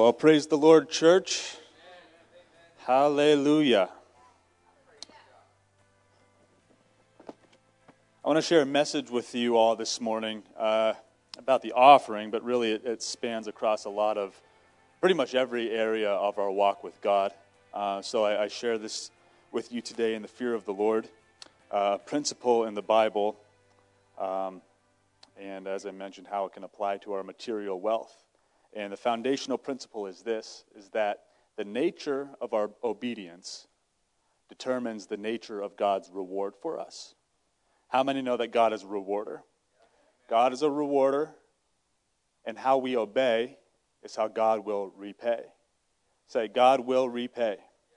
Well, praise the Lord, church. Hallelujah. I want to share a message with you all this morning about the offering, but really it spans across a lot of, pretty much every area of our walk with God. So I share this with you today in the fear of the Lord, a principle in the Bible, and as I mentioned, how it can apply to our material wealth. And the foundational principle is this, is that the nature of our obedience determines the nature of God's reward for us. How many know that God is a rewarder? God is a rewarder, and how we obey is how God will repay. Say, God will repay.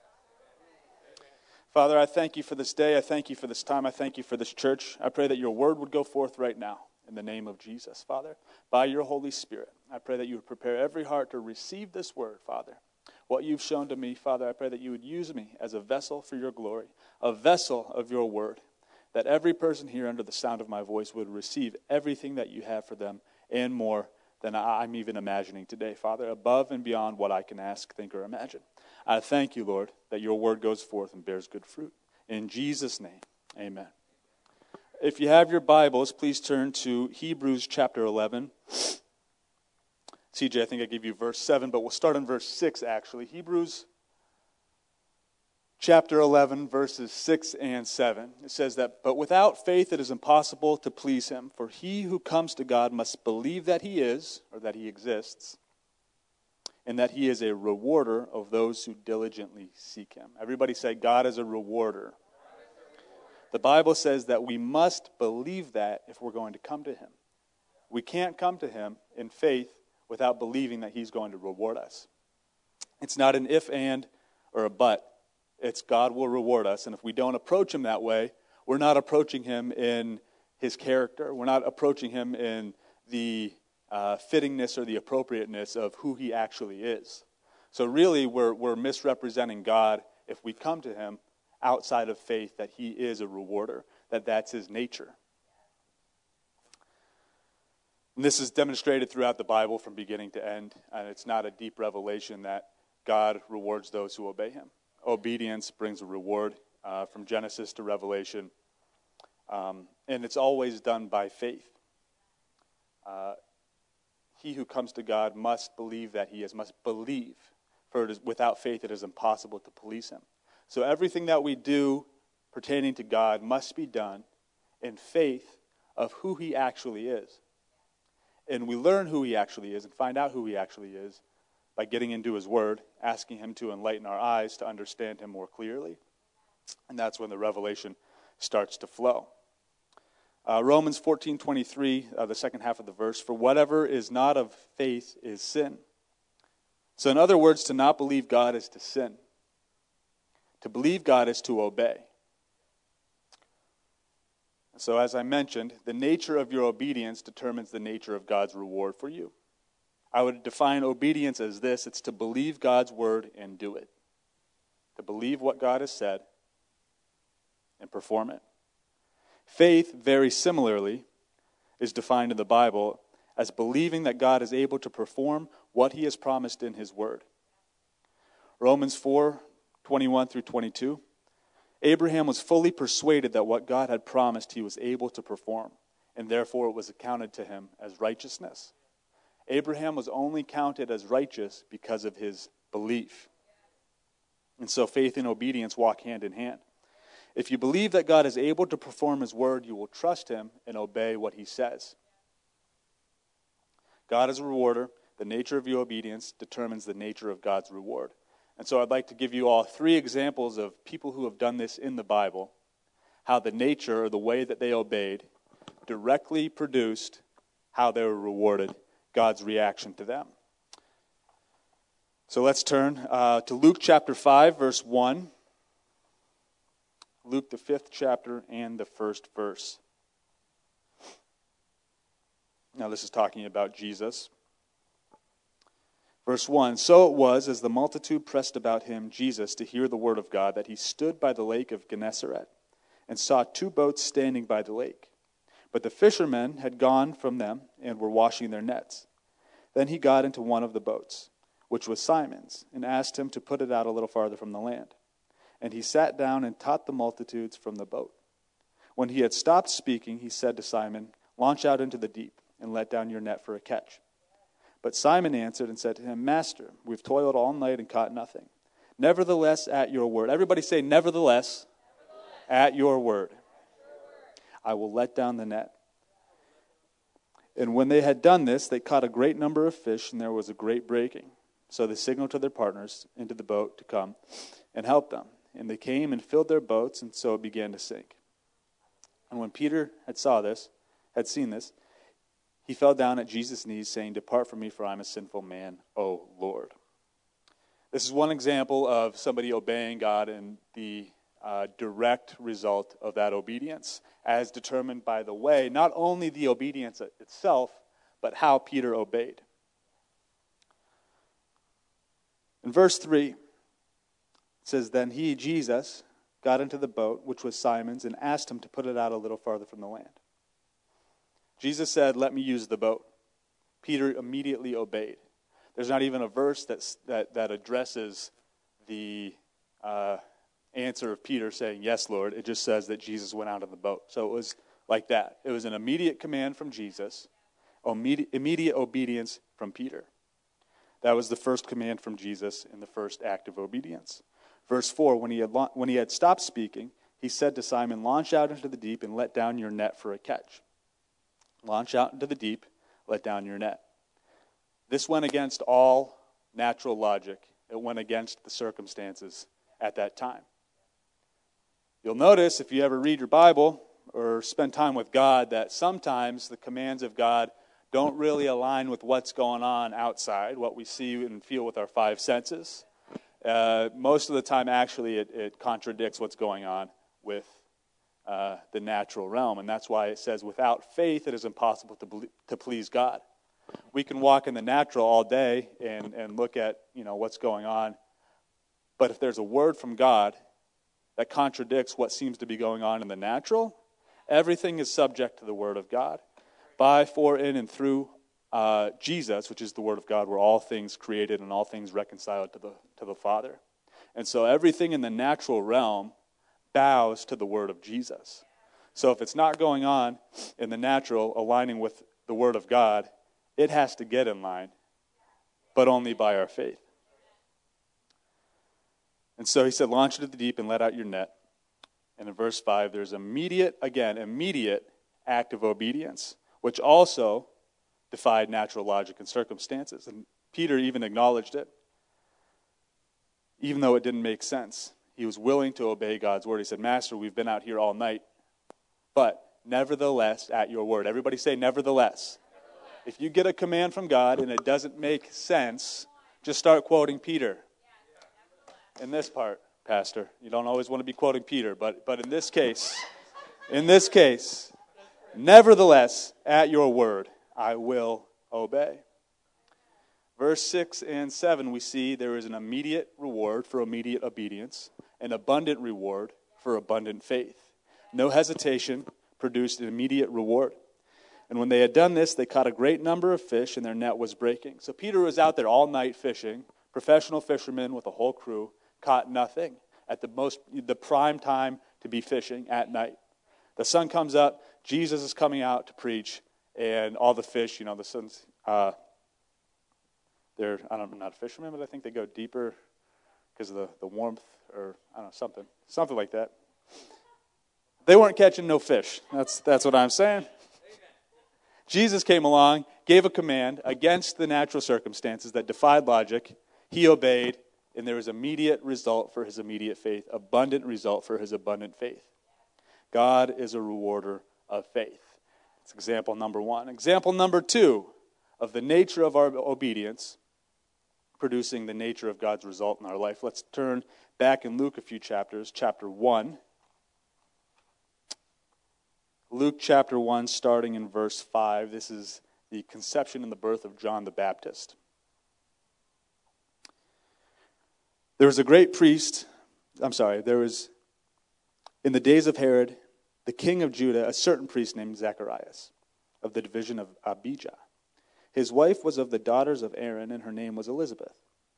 Father, I thank you for this day. I thank you for this time. I thank you for this church. I pray that your word would go forth right now in the name of Jesus, Father. By your Holy Spirit, I pray that you would prepare every heart to receive this word, Father. What you've shown to me, Father, I pray that you would use me as a vessel for your glory, a vessel of your word, that every person here under the sound of my voice would receive everything that you have for them and more than I'm even imagining today, Father, above and beyond what I can ask, think, or imagine. I thank you, Lord, that your word goes forth and bears good fruit. In Jesus' name, amen. If you have your Bibles, please turn to Hebrews chapter 11. CJ, I think I gave you verse 7, but we'll start in verse 6, actually. Hebrews chapter 11, verses 6 and 7. It says that, "But without faith it is impossible to please him, for he who comes to God must believe that he is," or that he exists, "and that he is a rewarder of those who diligently seek him." Everybody say, God is a rewarder. The Bible says that we must believe that if we're going to come to him. We can't come to him in faith without believing that he's going to reward us. It's not an if, and, or a but. It's God will reward us. And if we don't approach him that way, we're not approaching him in his character. We're not approaching him in the fittingness or the appropriateness of who he actually is. So really, we're misrepresenting God if we come to him outside of faith that he is a rewarder, that's his nature. And this is demonstrated throughout the Bible from beginning to end, and it's not a deep revelation that God rewards those who obey him. Obedience brings a reward from Genesis to Revelation, and it's always done by faith. He who comes to God must believe that he is, must believe, for it is, without faith it is impossible to please him. So everything that we do pertaining to God must be done in faith of who he actually is. And we learn who he actually is and find out who he actually is by getting into his word, asking him to enlighten our eyes to understand him more clearly. And that's when the revelation starts to flow. Romans 14:23, the second half of the verse, "For whatever is not of faith is sin." So in other words, to not believe God is to sin. To believe God is to obey. So as I mentioned, the nature of your obedience determines the nature of God's reward for you. I would define obedience as this: it's to believe God's word and do it. To believe what God has said and perform it. Faith, very similarly, is defined in the Bible as believing that God is able to perform what he has promised in his word. Romans 4:21 through 22. Abraham was fully persuaded that what God had promised he was able to perform, and therefore it was accounted to him as righteousness. Abraham was only counted as righteous because of his belief. And so faith and obedience walk hand in hand. If you believe that God is able to perform his word, you will trust him and obey what he says. God is a rewarder. The nature of your obedience determines the nature of God's reward. And so I'd like to give you all 3 examples of people who have done this in the Bible, how the nature or the way that they obeyed directly produced how they were rewarded, God's reaction to them. So let's turn to Luke chapter 5, verse 1. Luke, the 5th chapter and the 1st verse. Now this is talking about Jesus. Verse 1, "So it was, as the multitude pressed about him, Jesus, to hear the word of God, that he stood by the lake of Gennesaret, and saw 2 boats standing by the lake. But the fishermen had gone from them, and were washing their nets. Then he got into one of the boats, which was Simon's, and asked him to put it out a little farther from the land. And he sat down and taught the multitudes from the boat. When he had stopped speaking, he said to Simon, "Launch out into the deep, and let down your net for a catch." But Simon answered and said to him, "Master, we've toiled all night and caught nothing. Nevertheless, at your word." Everybody say, nevertheless. At your word. I will let down the net. And when they had done this, they caught a great number of fish, and there was a great breaking. So they signaled to their partners into the boat to come and help them. And they came and filled their boats, and so it began to sink. And when Peter had seen this, he fell down at Jesus' knees, saying, "Depart from me, for I am a sinful man, O Lord." This is one example of somebody obeying God and the direct result of that obedience, as determined by the way, not only the obedience itself, but how Peter obeyed. In verse 3, it says, "Then he, Jesus, got into the boat, which was Simon's, and asked him to put it out a little farther from the land." Jesus said, "Let me use the boat." Peter immediately obeyed. There's not even a verse that addresses the answer of Peter saying, "Yes, Lord." It just says that Jesus went out of the boat. So it was like that. It was an immediate command from Jesus, immediate obedience from Peter. That was the first command from Jesus in the first act of obedience. Verse 4, when he had stopped speaking, he said to Simon, "Launch out into the deep and let down your net for a catch." Launch out into the deep, let down your net. This went against all natural logic. It went against the circumstances at that time. You'll notice, if you ever read your Bible or spend time with God, that sometimes the commands of God don't really align with what's going on outside, what we see and feel with our five senses. Most of the time, actually, it contradicts what's going on with the natural realm. And that's why it says, without faith, it is impossible to please God. We can walk in the natural all day and look at what's going on. But if there's a word from God that contradicts what seems to be going on in the natural, everything is subject to the word of God. By, for, in, and through Jesus, which is the word of God, were all things created and all things reconciled to the Father. And so everything in the natural realm bows to the word of Jesus. So if it's not going on in the natural, aligning with the word of God, it has to get in line, but only by our faith. And so he said, "Launch into the deep and let out your net." And in verse 5, there's immediate act of obedience, which also defied natural logic and circumstances. And Peter even acknowledged it. Even though it didn't make sense, he was willing to obey God's word. He said, "Master, we've been out here all night, but nevertheless, at your word." Everybody say, nevertheless. If you get a command from God and it doesn't make sense, just start quoting Peter. In this part, Pastor, you don't always want to be quoting Peter, but in this case, nevertheless, at your word, I will obey. Verse 6 and 7, we see there is an immediate reward for immediate obedience, an abundant reward for abundant faith. No hesitation produced an immediate reward. And when they had done this, they caught a great number of fish, and their net was breaking. So Peter was out there all night fishing, professional fisherman with a whole crew, caught nothing at the prime time to be fishing at night. The sun comes up, Jesus is coming out to preach, and all the fish, the sun's, I'm not a fisherman, but I think they go deeper because of the warmth, or I don't know, something like that. They weren't catching no fish. That's what I'm saying. Jesus came along, gave a command against the natural circumstances that defied logic. He obeyed, and there was immediate result for his immediate faith, abundant result for his abundant faith. God is a rewarder of faith. That's example number 1. Example number 2 of the nature of our obedience producing the nature of God's result in our life. Let's turn back in Luke a few chapters, chapter 1. Luke chapter 1, starting in verse 5. This is the conception and the birth of John the Baptist. There was in the days of Herod, the king of Judah, a certain priest named Zacharias, of the division of Abijah. His wife was of the daughters of Aaron, and her name was Elizabeth.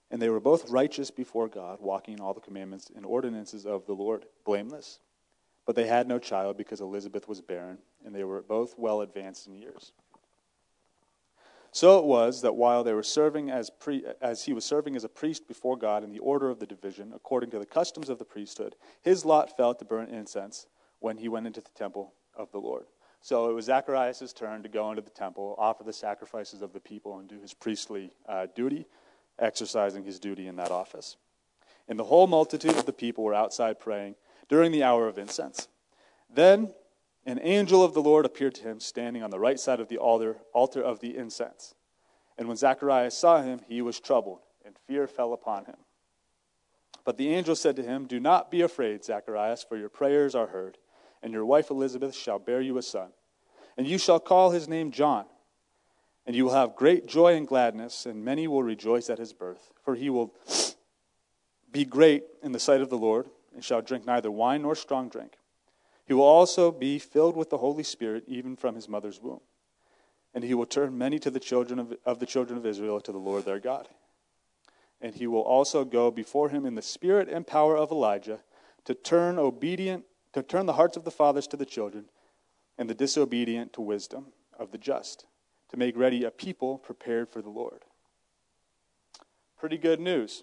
And they were both righteous before God, walking in all the commandments and ordinances of the Lord, blameless. But they had no child because Elizabeth was barren, and they were both well advanced in years. So it was that while they were serving as he was serving as a priest before God in the order of the division, according to the customs of the priesthood, his lot fell to burn incense when he went into the temple of the Lord. So it was Zacharias' turn to go into the temple, offer the sacrifices of the people, and do his priestly duty, exercising his duty in that office. And the whole multitude of the people were outside praying during the hour of incense. Then an angel of the Lord appeared to him, standing on the right side of the altar of the incense. And when Zacharias saw him, he was troubled, and fear fell upon him. But the angel said to him, "Do not be afraid, Zacharias, for your prayers are heard, and your wife Elizabeth shall bear you a son. And you shall call his name John. And you will have great joy and gladness, and many will rejoice at his birth. For he will be great in the sight of the Lord, and shall drink neither wine nor strong drink. He will also be filled with the Holy Spirit, even from his mother's womb. And he will turn many to the children of Israel to the Lord their God. And he will also go before him in the spirit and power of Elijah, to turn the hearts of the fathers to the children, and the disobedient to wisdom of the just, to make ready a people prepared for the Lord." Pretty good news.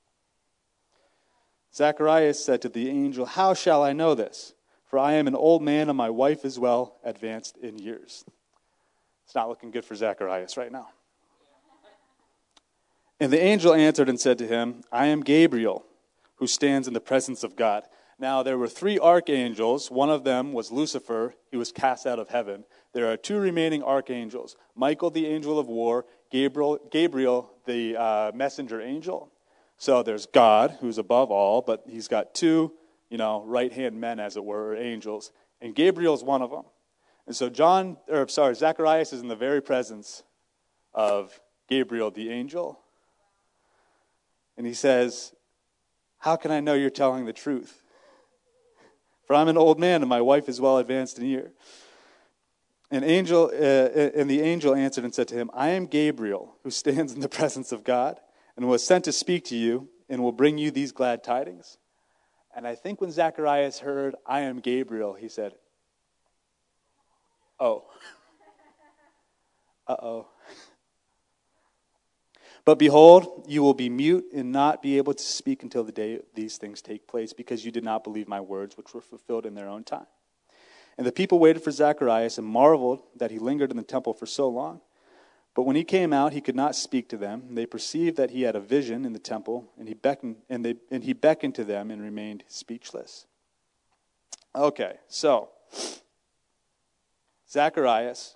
Zacharias said to the angel, "How shall I know this? For I am an old man, and my wife is well advanced in years." It's not looking good for Zacharias right now. And the angel answered and said to him, "I am Gabriel, who stands in the presence of God." Now there were 3 archangels. One of them was Lucifer. He was cast out of heaven. There are 2 remaining archangels: Michael, the angel of war; Gabriel, the messenger angel. So there's God, who's above all, but he's got 2, right-hand men, as it were, or angels. And Gabriel's one of them. And so Zacharias is in the very presence of Gabriel, the angel. And he says, "How can I know you're telling the truth? For I'm an old man, and my wife is well advanced in years." And the angel answered and said to him, "I am Gabriel, who stands in the presence of God, and was sent to speak to you, and will bring you these glad tidings." And I think when Zacharias heard, "I am Gabriel," he said, "Oh. Uh-oh. But behold, you will be mute and not be able to speak until the day these things take place, because you did not believe my words, which were fulfilled in their own time." And the people waited for Zacharias and marveled that he lingered in the temple for so long. But when he came out, he could not speak to them. And they perceived that he had a vision in the temple, and he beckoned to them and remained speechless. Okay, so Zacharias,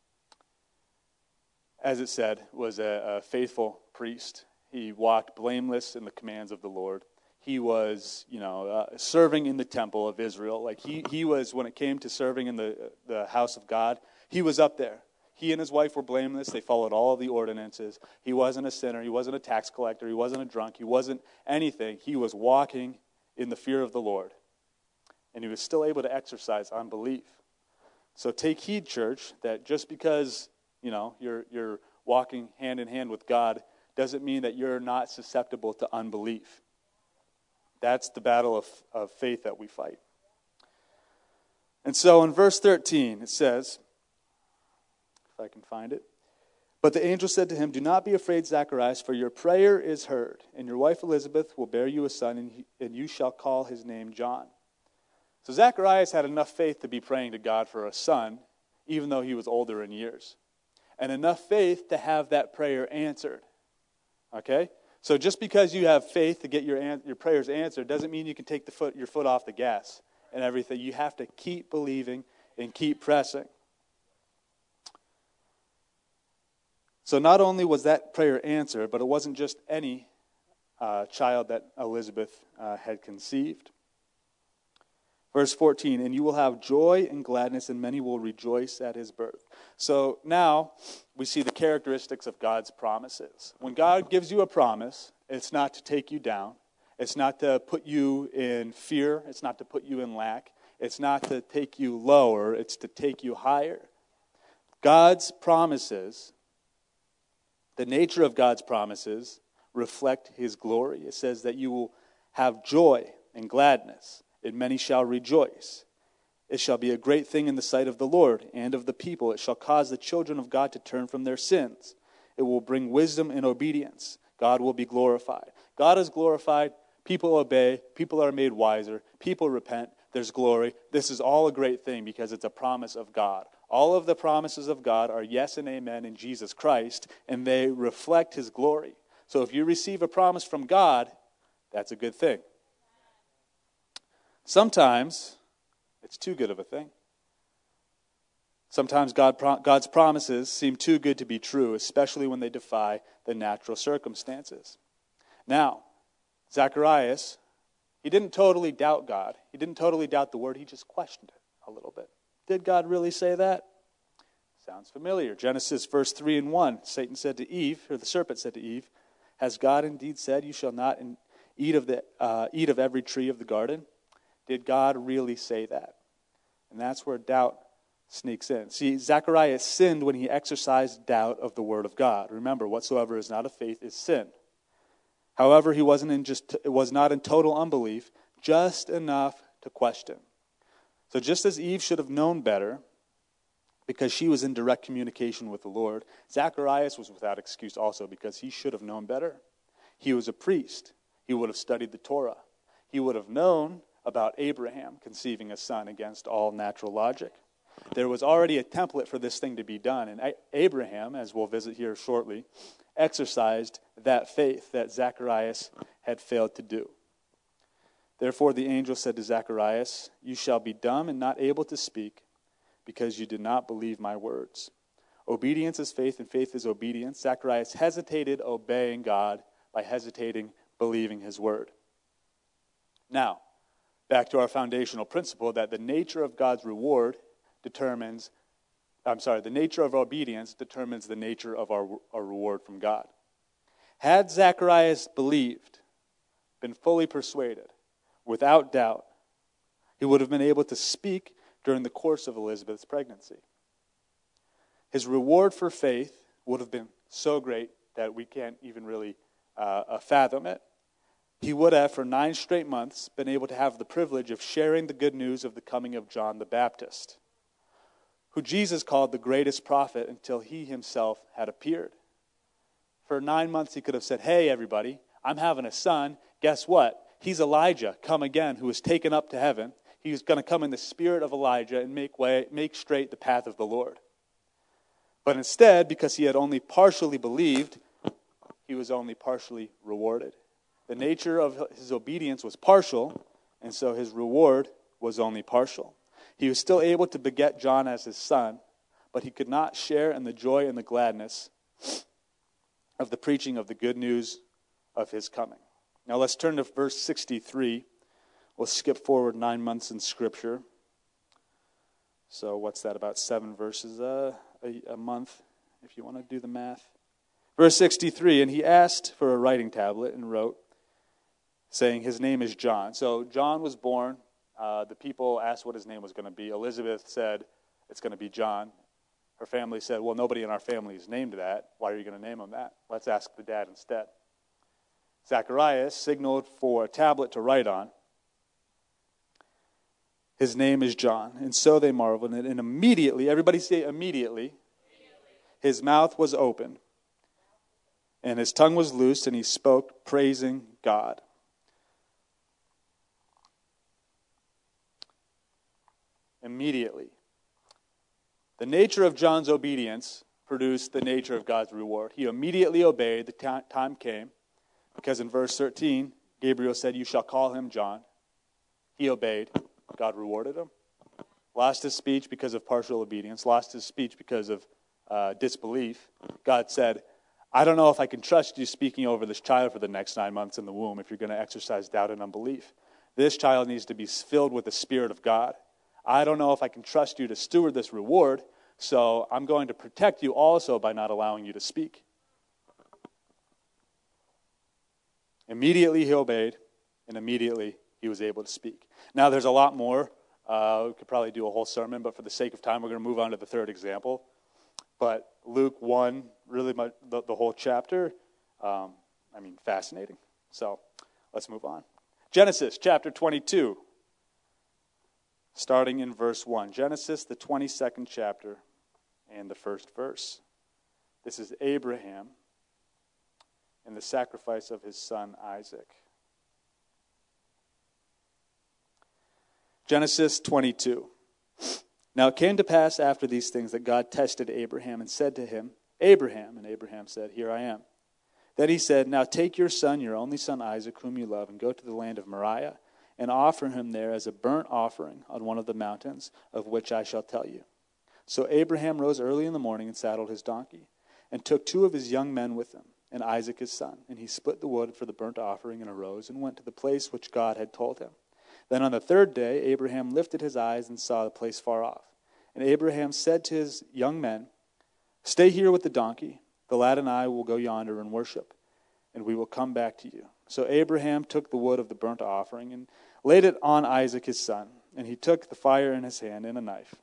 as it said, was a faithful priest. He walked blameless in the commands of the Lord. He was, serving in the temple of Israel. Like he was, when it came to serving in the house of God, he was up there. He and his wife were blameless. They followed all of the ordinances. He wasn't a sinner. He wasn't a tax collector. He wasn't a drunk. He wasn't anything. He was walking in the fear of the Lord. And he was still able to exercise unbelief. So take heed, church, that just because, you're walking hand in hand with God doesn't mean that you're not susceptible to unbelief. That's the battle of faith that we fight. And so in verse 13, it says, if I can find it, "But the angel said to him, 'Do not be afraid, Zacharias, for your prayer is heard, and your wife Elizabeth will bear you a son, and you shall call his name John.'" So Zacharias had enough faith to be praying to God for a son, even though he was older in years. And enough faith to have that prayer answered. Okay? So just because you have faith to get your prayers answered doesn't mean you can take your foot off the gas and everything. You have to keep believing and keep pressing. So not only was that prayer answered, but it wasn't just any child that Elizabeth had conceived. Verse 14, "And you will have joy and gladness, and many will rejoice at his birth." So now we see the characteristics of God's promises. When God gives you a promise, it's not to take you down. It's not to put you in fear. It's not to put you in lack. It's not to take you lower. It's to take you higher. God's promises, the nature of God's promises, reflect his glory. It says that you will have joy and gladness, and many shall rejoice. It shall be a great thing in the sight of the Lord and of the people. It shall cause the children of God to turn from their sins. It will bring wisdom and obedience. God will be glorified. God is glorified. People obey. People are made wiser. People repent. There's glory. This is all a great thing because it's a promise of God. All of the promises of God are yes and amen in Jesus Christ, and they reflect his glory. So if you receive a promise from God, that's a good thing. Sometimes it's too good of a thing. Sometimes God's promises seem too good to be true, especially when they defy the natural circumstances. Now, Zacharias, he didn't totally doubt God. He didn't totally doubt the word. He just questioned it a little bit. Did God really say that? Sounds familiar. Genesis verse 3 and 1. Satan said to Eve, or the serpent said to Eve, has God indeed said, you shall not eat of every tree of the garden? Did God really say that? And that's where doubt sneaks in. See, Zacharias sinned when he exercised doubt of the word of God. Remember, whatsoever is not of faith is sin. However, he was not in total unbelief, just enough to question. So just as Eve should have known better, because she was in direct communication with the Lord, Zacharias was without excuse also because he should have known better. He was a priest. He would have studied the Torah. He would have known about Abraham conceiving a son against all natural logic. There was already a template for this thing to be done, and Abraham, as we'll visit here shortly, exercised that faith that Zacharias had failed to do. Therefore the angel said to Zacharias, you shall be dumb and not able to speak, because you did not believe my words. Obedience is faith, and faith is obedience. Zacharias hesitated obeying God by hesitating believing his word. Now, back to our foundational principle that the nature of God's reward the nature of obedience determines the nature of our reward from God. Had Zacharias believed, been fully persuaded, without doubt, he would have been able to speak during the course of Elizabeth's pregnancy. His reward for faith would have been so great that we can't even really fathom it. He would have, for 9 straight months, been able to have the privilege of sharing the good news of the coming of John the Baptist, who Jesus called the greatest prophet until he himself had appeared. For 9 months he could have said, hey everybody, I'm having a son. Guess what? He's Elijah, come again, who was taken up to heaven. He's going to come in the spirit of Elijah and make straight the path of the Lord. But instead, because he had only partially believed, he was only partially rewarded. The nature of his obedience was partial, and so his reward was only partial. He was still able to beget John as his son, but he could not share in the joy and the gladness of the preaching of the good news of his coming. Now let's turn to verse 63. We'll skip forward 9 months in Scripture. So what's that, about 7 verses a month, if you want to do the math. Verse 63, and he asked for a writing tablet and wrote, saying his name is John. So John was born. The people asked what his name was going to be. Elizabeth said, it's going to be John. Her family said, well, nobody in our family is named that. Why are you going to name him that? Let's ask the dad instead. Zacharias signaled for a tablet to write on. His name is John. And so they marveled. And immediately, everybody say immediately, his mouth was open. And his tongue was loosed, and he spoke, praising God. Immediately. The nature of John's obedience produced the nature of God's reward. He immediately obeyed. The time came. Because in verse 13, Gabriel said, you shall call him John. He obeyed. God rewarded him. Lost his speech because of partial obedience. Lost his speech because of disbelief. God said, I don't know if I can trust you speaking over this child for the next 9 months in the womb if you're going to exercise doubt and unbelief. This child needs to be filled with the Spirit of God. I don't know if I can trust you to steward this reward, so I'm going to protect you also by not allowing you to speak. Immediately he obeyed, and immediately he was able to speak. Now there's a lot more. We could probably do a whole sermon, but for the sake of time, we're going to move on to the third example. But Luke 1, really the whole chapter, fascinating. So let's move on. Genesis chapter 22, starting in verse 1. Genesis, the 22nd chapter, and the first verse. This is Abraham and the sacrifice of his son Isaac. Genesis 22. Now it came to pass after these things that God tested Abraham and said to him, Abraham. And Abraham said, Here I am. Then he said, Now take your son, your only son Isaac, whom you love, and go to the land of Moriah, and offer him there as a burnt offering on one of the mountains, of which I shall tell you. So Abraham rose early in the morning and saddled his donkey, and took 2 of his young men with him, and Isaac his son. And he split the wood for the burnt offering, and arose, and went to the place which God had told him. Then on the 3rd day Abraham lifted his eyes and saw the place far off. And Abraham said to his young men, Stay here with the donkey. The lad and I will go yonder and worship, and we will come back to you. So Abraham took the wood of the burnt offering and laid it on Isaac his son. And he took the fire in his hand and a knife.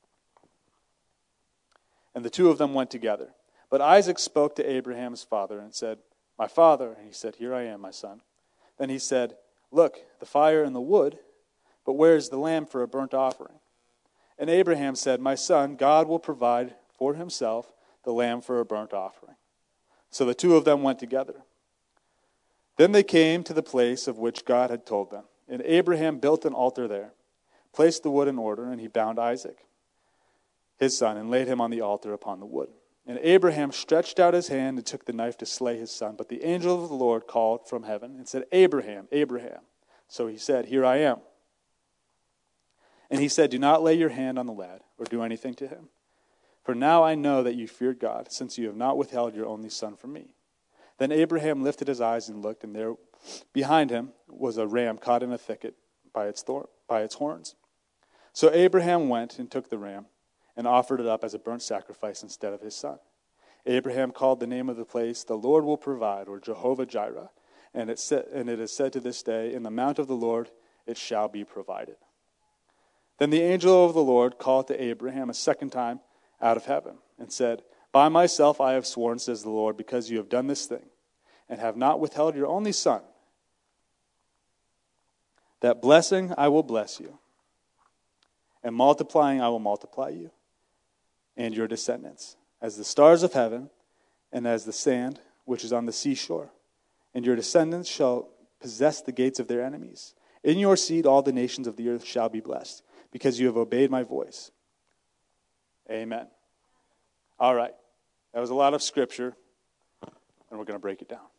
And the 2 of them went together. But Isaac spoke to Abraham his father and said, My father. And he said, Here I am, my son. Then he said, Look, the fire and the wood, but where is the lamb for a burnt offering? And Abraham said, My son, God will provide for himself the lamb for a burnt offering. So the 2 of them went together. Then they came to the place of which God had told them. And Abraham built an altar there, placed the wood in order, and he bound Isaac, his son, and laid him on the altar upon the wood. And Abraham stretched out his hand and took the knife to slay his son. But the angel of the Lord called from heaven and said, Abraham, Abraham. So he said, Here I am. And he said, Do not lay your hand on the lad or do anything to him. For now I know that you feared God, since you have not withheld your only son from me. Then Abraham lifted his eyes and looked, and there behind him was a ram caught in a thicket by its horns. So Abraham went and took the ram and offered it up as a burnt sacrifice instead of his son. Abraham called the name of the place, The Lord Will Provide, or Jehovah Jireh. And it is said to this day, In the mount of the Lord it shall be provided. Then the angel of the Lord called to Abraham a second time out of heaven and said, By myself I have sworn, says the Lord, because you have done this thing, and have not withheld your only son, that blessing I will bless you, and multiplying I will multiply you and your descendants, as the stars of heaven, and as the sand which is on the seashore. And your descendants shall possess the gates of their enemies. In your seed all the nations of the earth shall be blessed, because you have obeyed my voice. Amen. All right. That was a lot of scripture, and we're going to break it down.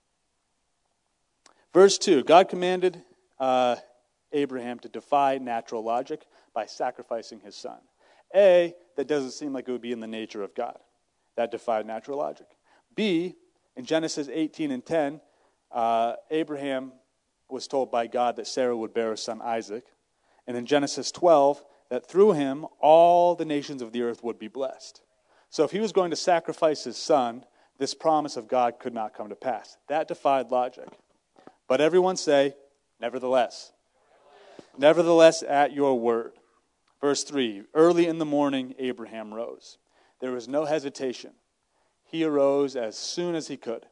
Verse 2, God commanded Abraham to defy natural logic by sacrificing his son. That doesn't seem like it would be in the nature of God. That defied natural logic. B, in Genesis 18 and 10, Abraham was told by God that Sarah would bear a son Isaac. And in Genesis 12, that through him all the nations of the earth would be blessed. So if he was going to sacrifice his son, this promise of God could not come to pass. That defied logic. But everyone say, nevertheless. Nevertheless, at your word. Verse 3, early in the morning, Abraham rose. There was no hesitation. He arose as soon as he could.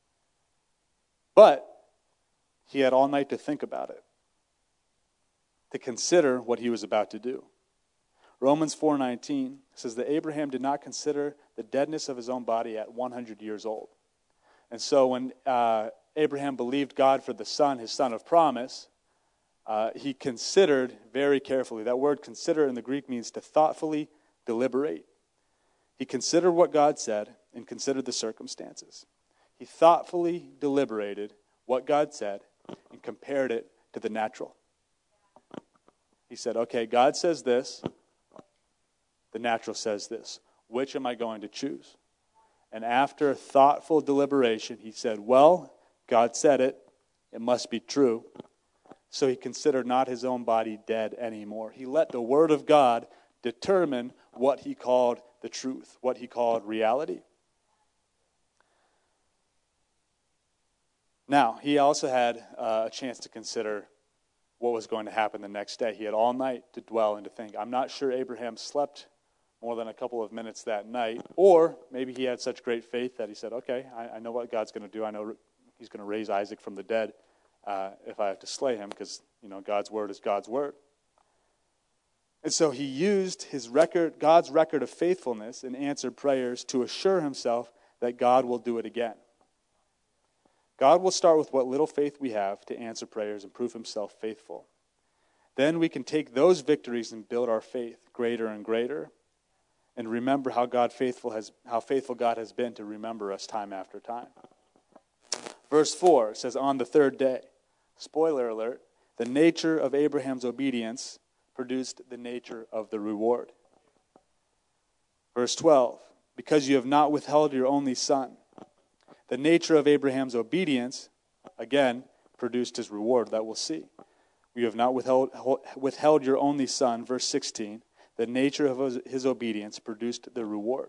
But he had all night to think about it, to consider what he was about to do. Romans 4:19 says that Abraham did not consider the deadness of his own body at 100 years old. And so when Abraham believed God for the son, his son of promise, he considered very carefully. That word consider in the Greek means to thoughtfully deliberate. He considered what God said and considered the circumstances. He thoughtfully deliberated what God said and compared it to the natural. He said, okay, God says this. The natural says this. Which am I going to choose? And after thoughtful deliberation, he said, well, God said it. It must be true. So he considered not his own body dead anymore. He let the word of God determine what he called the truth, what he called reality. Now, he also had a chance to consider what was going to happen the next day. He had all night to dwell and to think. I'm not sure Abraham slept more than a couple of minutes that night, or maybe he had such great faith that he said, okay, I know what God's going to do. I know he's going to raise Isaac from the dead if I have to slay him, because, God's word is God's word. And so he used God's record of faithfulness in answered prayers to assure himself that God will do it again. God will start with what little faith we have to answer prayers and prove himself faithful. Then we can take those victories and build our faith greater and greater, and remember how faithful God has been to remember us time after time. Verse 4 says, on the third day, spoiler alert, the nature of Abraham's obedience produced the nature of the reward. Verse 12, because you have not withheld your only son. The nature of Abraham's obedience, again, produced his reward that we'll see. You have not withheld your only son, verse 16. The nature of his obedience produced the reward.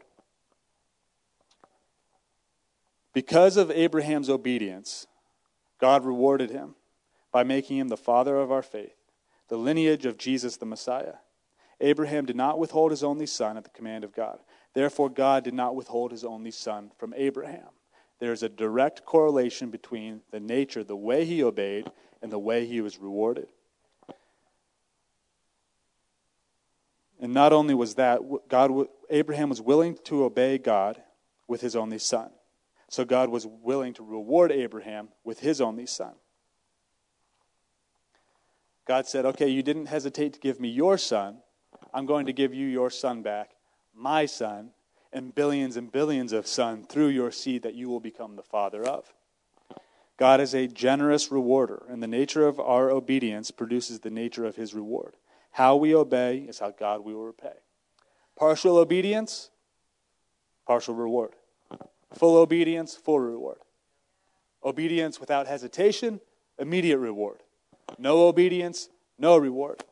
Because of Abraham's obedience, God rewarded him by making him the father of our faith, the lineage of Jesus the Messiah. Abraham did not withhold his only son at the command of God. Therefore, God did not withhold his only son from Abraham. There is a direct correlation between the nature, the way he obeyed, and the way he was rewarded. And not only was that, Abraham was willing to obey God with his only son. So God was willing to reward Abraham with his only son. God said, okay, you didn't hesitate to give me your son. I'm going to give you your son back, my son, and billions of sons through your seed that you will become the father of. God is a generous rewarder, and the nature of our obedience produces the nature of his reward. How we obey is how God will repay. Partial obedience, partial reward. Full obedience, full reward. Obedience without hesitation, immediate reward. No obedience, no reward.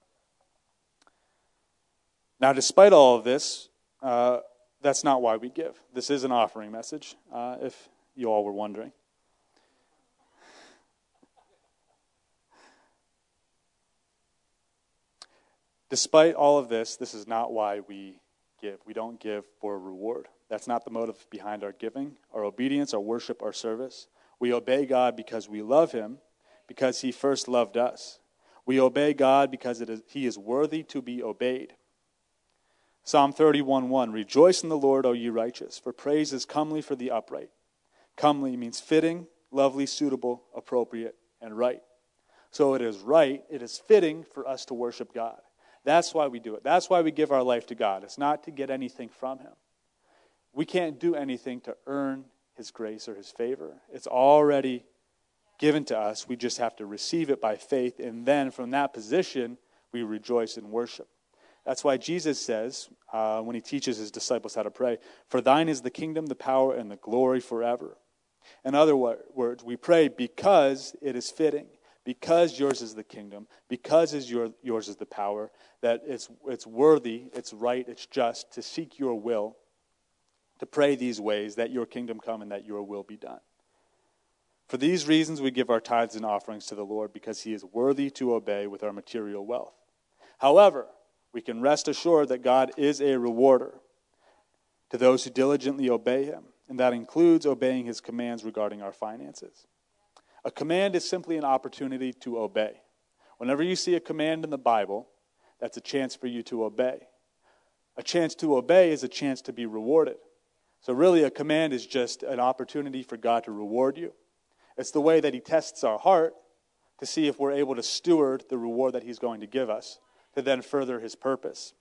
Now, despite all of this, that's not why we give. This is an offering message, if you all were wondering. Despite all of this, this is not why we give. We don't give for a reward. That's not the motive behind our giving, our obedience, our worship, our service. We obey God because we love him, because he first loved us. We obey God because he is worthy to be obeyed. Psalm 31:1, rejoice in the Lord, O ye righteous, for praise is comely for the upright. Comely means fitting, lovely, suitable, appropriate, and right. So it is right, it is fitting for us to worship God. That's why we do it. That's why we give our life to God. It's not to get anything from him. We can't do anything to earn his grace or his favor. It's already given to us. We just have to receive it by faith, and then from that position, we rejoice in worship. That's why Jesus says, when he teaches his disciples how to pray, for thine is the kingdom, the power, and the glory forever. In other words, we pray because it is fitting, because yours is the kingdom, because yours is the power, that it's worthy, it's right, it's just to seek your will, to pray these ways, that your kingdom come and that your will be done. For these reasons we give our tithes and offerings to the Lord, because he is worthy to obey with our material wealth. However, we can rest assured that God is a rewarder to those who diligently obey him, and that includes obeying his commands regarding our finances. A command is simply an opportunity to obey. Whenever you see a command in the Bible, that's a chance for you to obey. A chance to obey is a chance to be rewarded. So really a command is just an opportunity for God to reward you. It's the way that he tests our heart to see if we're able to steward the reward that he's going to give us, to then further his purpose.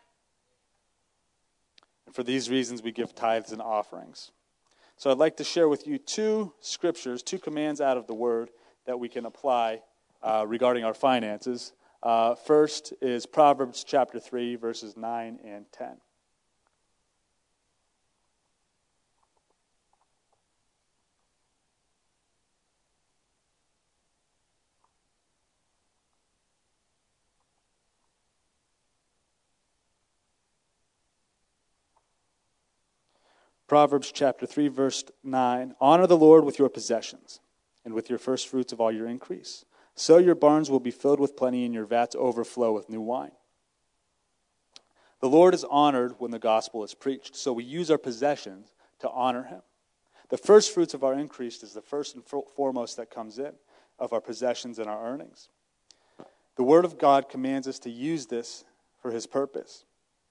And for these reasons, we give tithes and offerings. So I'd like to share with you two scriptures, two commands out of the Word that we can apply regarding our finances. First is Proverbs chapter 3, verses 9 and 10. Proverbs chapter 3, verse 9. Honor the Lord with your possessions and with your first fruits of all your increase. So your barns will be filled with plenty and your vats overflow with new wine. The Lord is honored when the gospel is preached, so we use our possessions to honor him. The first fruits of our increase is the first and foremost that comes in of our possessions and our earnings. The Word of God commands us to use this for His purpose.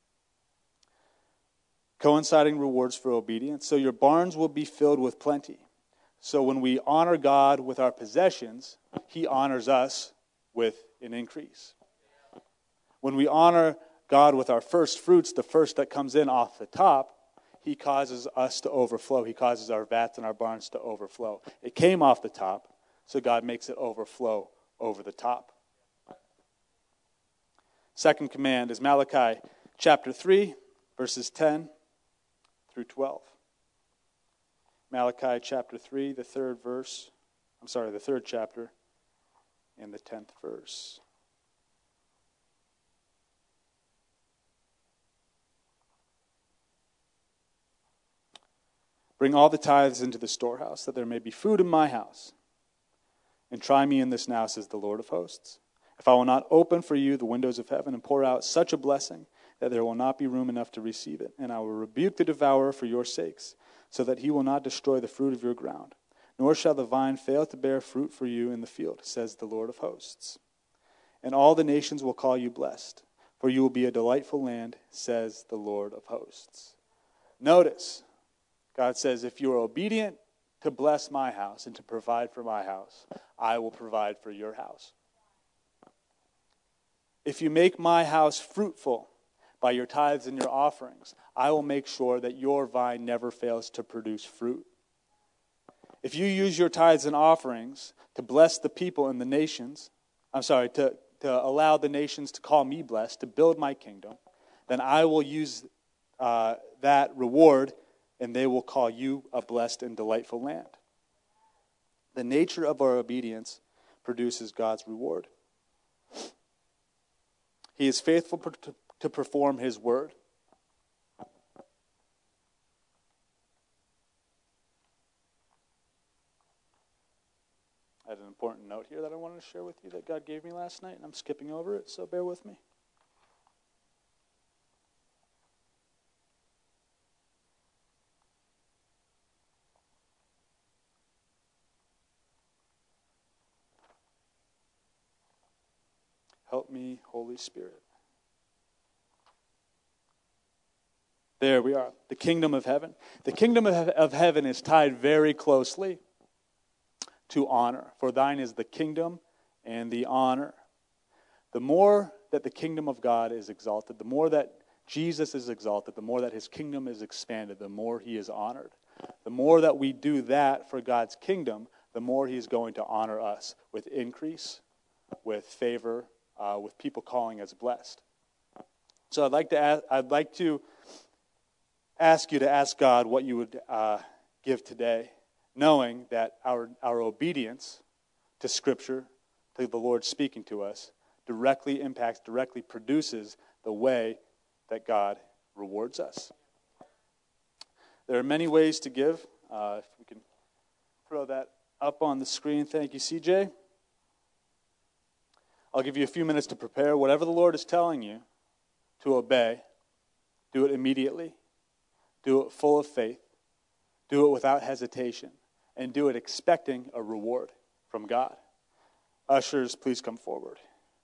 Coinciding rewards for obedience. So your barns will be filled with plenty. So when we honor God with our possessions, He honors us with an increase. When we honor God with our first fruits, the first that comes in off the top, He causes us to overflow. He causes our vats and our barns to overflow. It came off the top, so God makes it overflow over the top. Second command is Malachi chapter 3, verses 10 through 12. Malachi chapter 3, the third chapter, and the 10th verse. Bring all the tithes into the storehouse, that there may be food in my house. And try me in this now, says the Lord of hosts. If I will not open for you the windows of heaven and pour out such a blessing that there will not be room enough to receive it, and I will rebuke the devourer for your sakes, so that he will not destroy the fruit of your ground, nor shall the vine fail to bear fruit for you in the field, says the Lord of hosts. And all the nations will call you blessed, for you will be a delightful land, says the Lord of hosts. Notice, God says, if you are obedient to bless my house and to provide for my house, I will provide for your house. If you make my house fruitful by your tithes and your offerings, I will make sure that your vine never fails to produce fruit. If you use your tithes and offerings to bless the people in the nations, to allow the nations to call me blessed, to build my kingdom, then I will use that reward, and they will call you a blessed and delightful land. The nature of our obedience produces God's reward. He is faithful to perform His word. I had an important note here that I wanted to share with you that God gave me last night, and I'm skipping over it, so bear with me. Help me, Holy Spirit. There we are, the kingdom of heaven. The kingdom of heaven is tied very closely to honor. For thine is the kingdom and the honor. The more that the kingdom of God is exalted, the more that Jesus is exalted, the more that His kingdom is expanded, the more He is honored. The more that we do that for God's kingdom, the more He is going to honor us with increase, with favor, with people calling us blessed. So I'd like to ask you to ask God what you would give today, knowing that our obedience to Scripture, to the Lord speaking to us, directly impacts, directly produces the way that God rewards us. There are many ways to give. If we can throw that up on the screen. Thank you, CJ. I'll give you a few minutes to prepare. Whatever the Lord is telling you to obey, do it immediately. Do it full of faith. Do it without hesitation. And do it expecting a reward from God. Ushers, please come forward.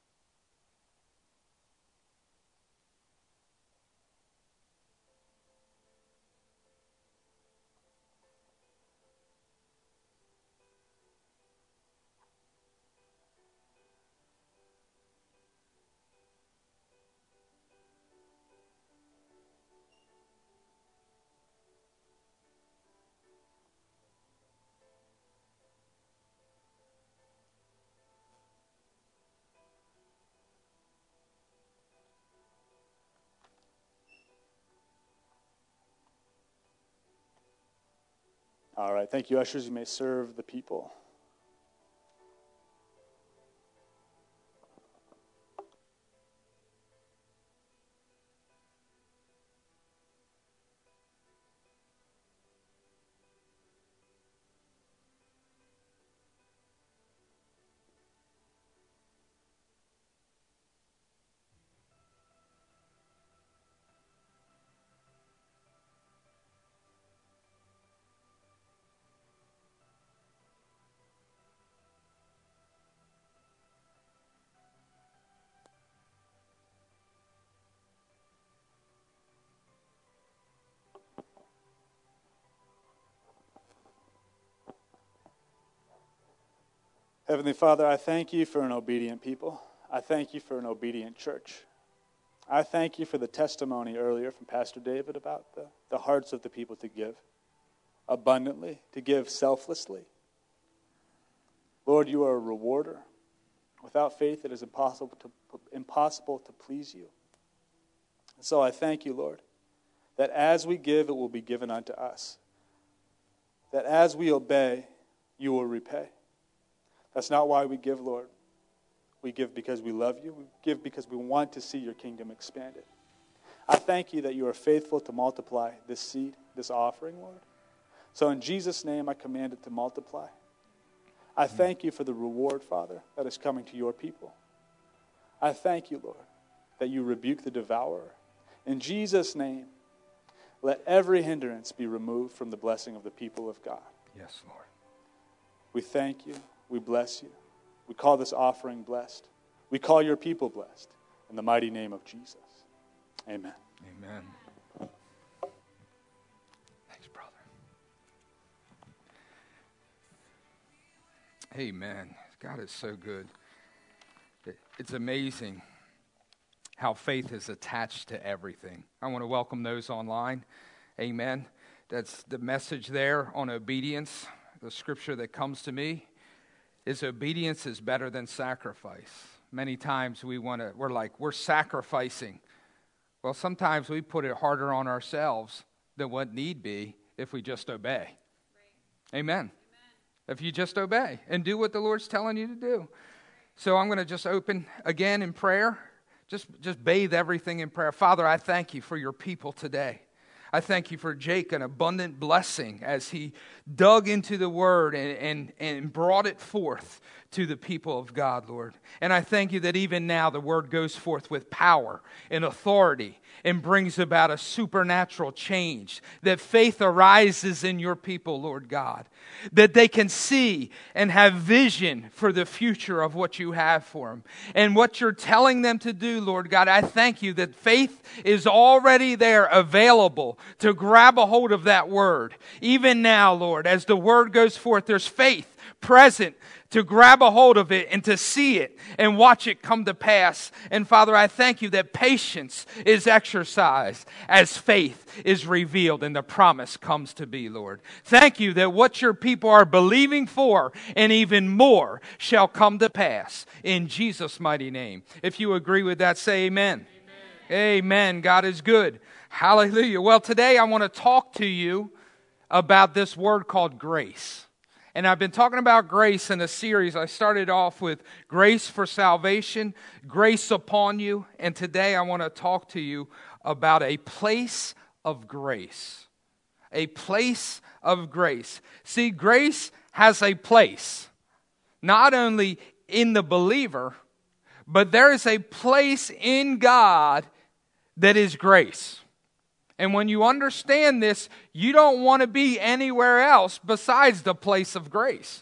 All right, thank you, ushers. You may serve the people. Heavenly Father, I thank you for an obedient people. I thank you for an obedient church. I thank you for the testimony earlier from Pastor David about the hearts of the people to give abundantly, to give selflessly. Lord, you are a rewarder. Without faith, it is impossible to please you. And so I thank you, Lord, that as we give, it will be given unto us. That as we obey, you will repay. That's not why we give, Lord. We give because we love you. We give because we want to see your kingdom expanded. I thank you that you are faithful to multiply this seed, this offering, Lord. So in Jesus' name, I command it to multiply. I thank you for the reward, Father, that is coming to your people. I thank you, Lord, that you rebuke the devourer. In Jesus' name, let every hindrance be removed from the blessing of the people of God. Yes, Lord. We thank you. We bless you. We call this offering blessed. We call your people blessed. In the mighty name of Jesus. Amen. Amen. Thanks, brother. Amen. God is so good. It's amazing how faith is attached to everything. I want to welcome those online. Amen. That's the message there on obedience. The scripture that comes to me is obedience is better than sacrifice. Many times we're sacrificing. Well, sometimes we put it harder on ourselves than what need be if we just obey. Right. Amen. If you just obey and do what the Lord's telling you to do. So I'm going to just open again in prayer. Just bathe everything in prayer. Father, I thank you for your people today. I thank you for Jake, an abundant blessing as he dug into the word and brought it forth to the people of God, Lord. And I thank you that even now the word goes forth with power and authority and brings about a supernatural change, that faith arises in your people, Lord God, that they can see and have vision for the future of what you have for them and what you're telling them to do, Lord God. I thank you that faith is already there, available to grab a hold of that word. Even now, Lord, as the word goes forth, there's faith present to grab a hold of it and to see it and watch it come to pass. And Father, I thank you that patience is exercised as faith is revealed and the promise comes to be, Lord. Thank you that what your people are believing for and even more shall come to pass in Jesus' mighty name. If you agree with that, say amen. Amen. God is good. Hallelujah. Well, today I want to talk to you about this word called grace. And I've been talking about grace in a series. I started off with grace for salvation, grace upon you. And today I want to talk to you about a place of grace. A place of grace. See, grace has a place, not only in the believer, but there is a place in God that is grace. And when you understand this, you don't want to be anywhere else besides the place of grace.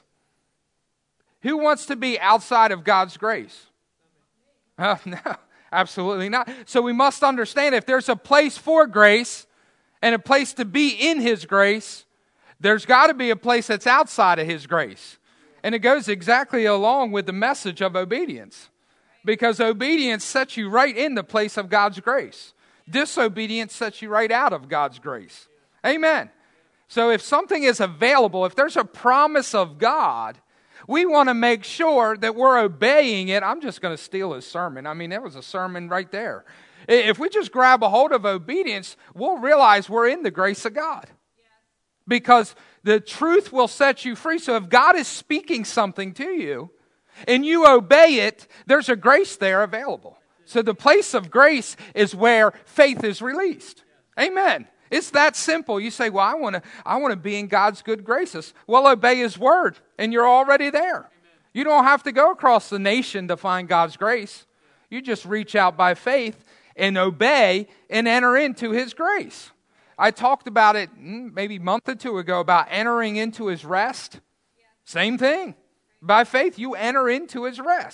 Who wants to be outside of God's grace? No, absolutely not. So we must understand if there's a place for grace and a place to be in His grace, there's got to be a place that's outside of His grace. And it goes exactly along with the message of obedience. Because obedience sets you right in the place of God's grace. Disobedience sets you right out of God's grace. Amen. So if something is available, if there's a promise of God, we want to make sure that we're obeying it. I'm just going to steal his sermon. I mean, that was a sermon right there. If we just grab a hold of obedience, we'll realize we're in the grace of God. Because the truth will set you free. So if God is speaking something to you and you obey it, there's a grace there available. So the place of grace is where faith is released. Amen. It's that simple. You say, well, I want to be in God's good graces. Well, obey His word, and you're already there. Amen. You don't have to go across the nation to find God's grace. You just reach out by faith and obey and enter into His grace. I talked about it maybe a month or two ago about entering into His rest. Same thing. By faith, you enter into His rest.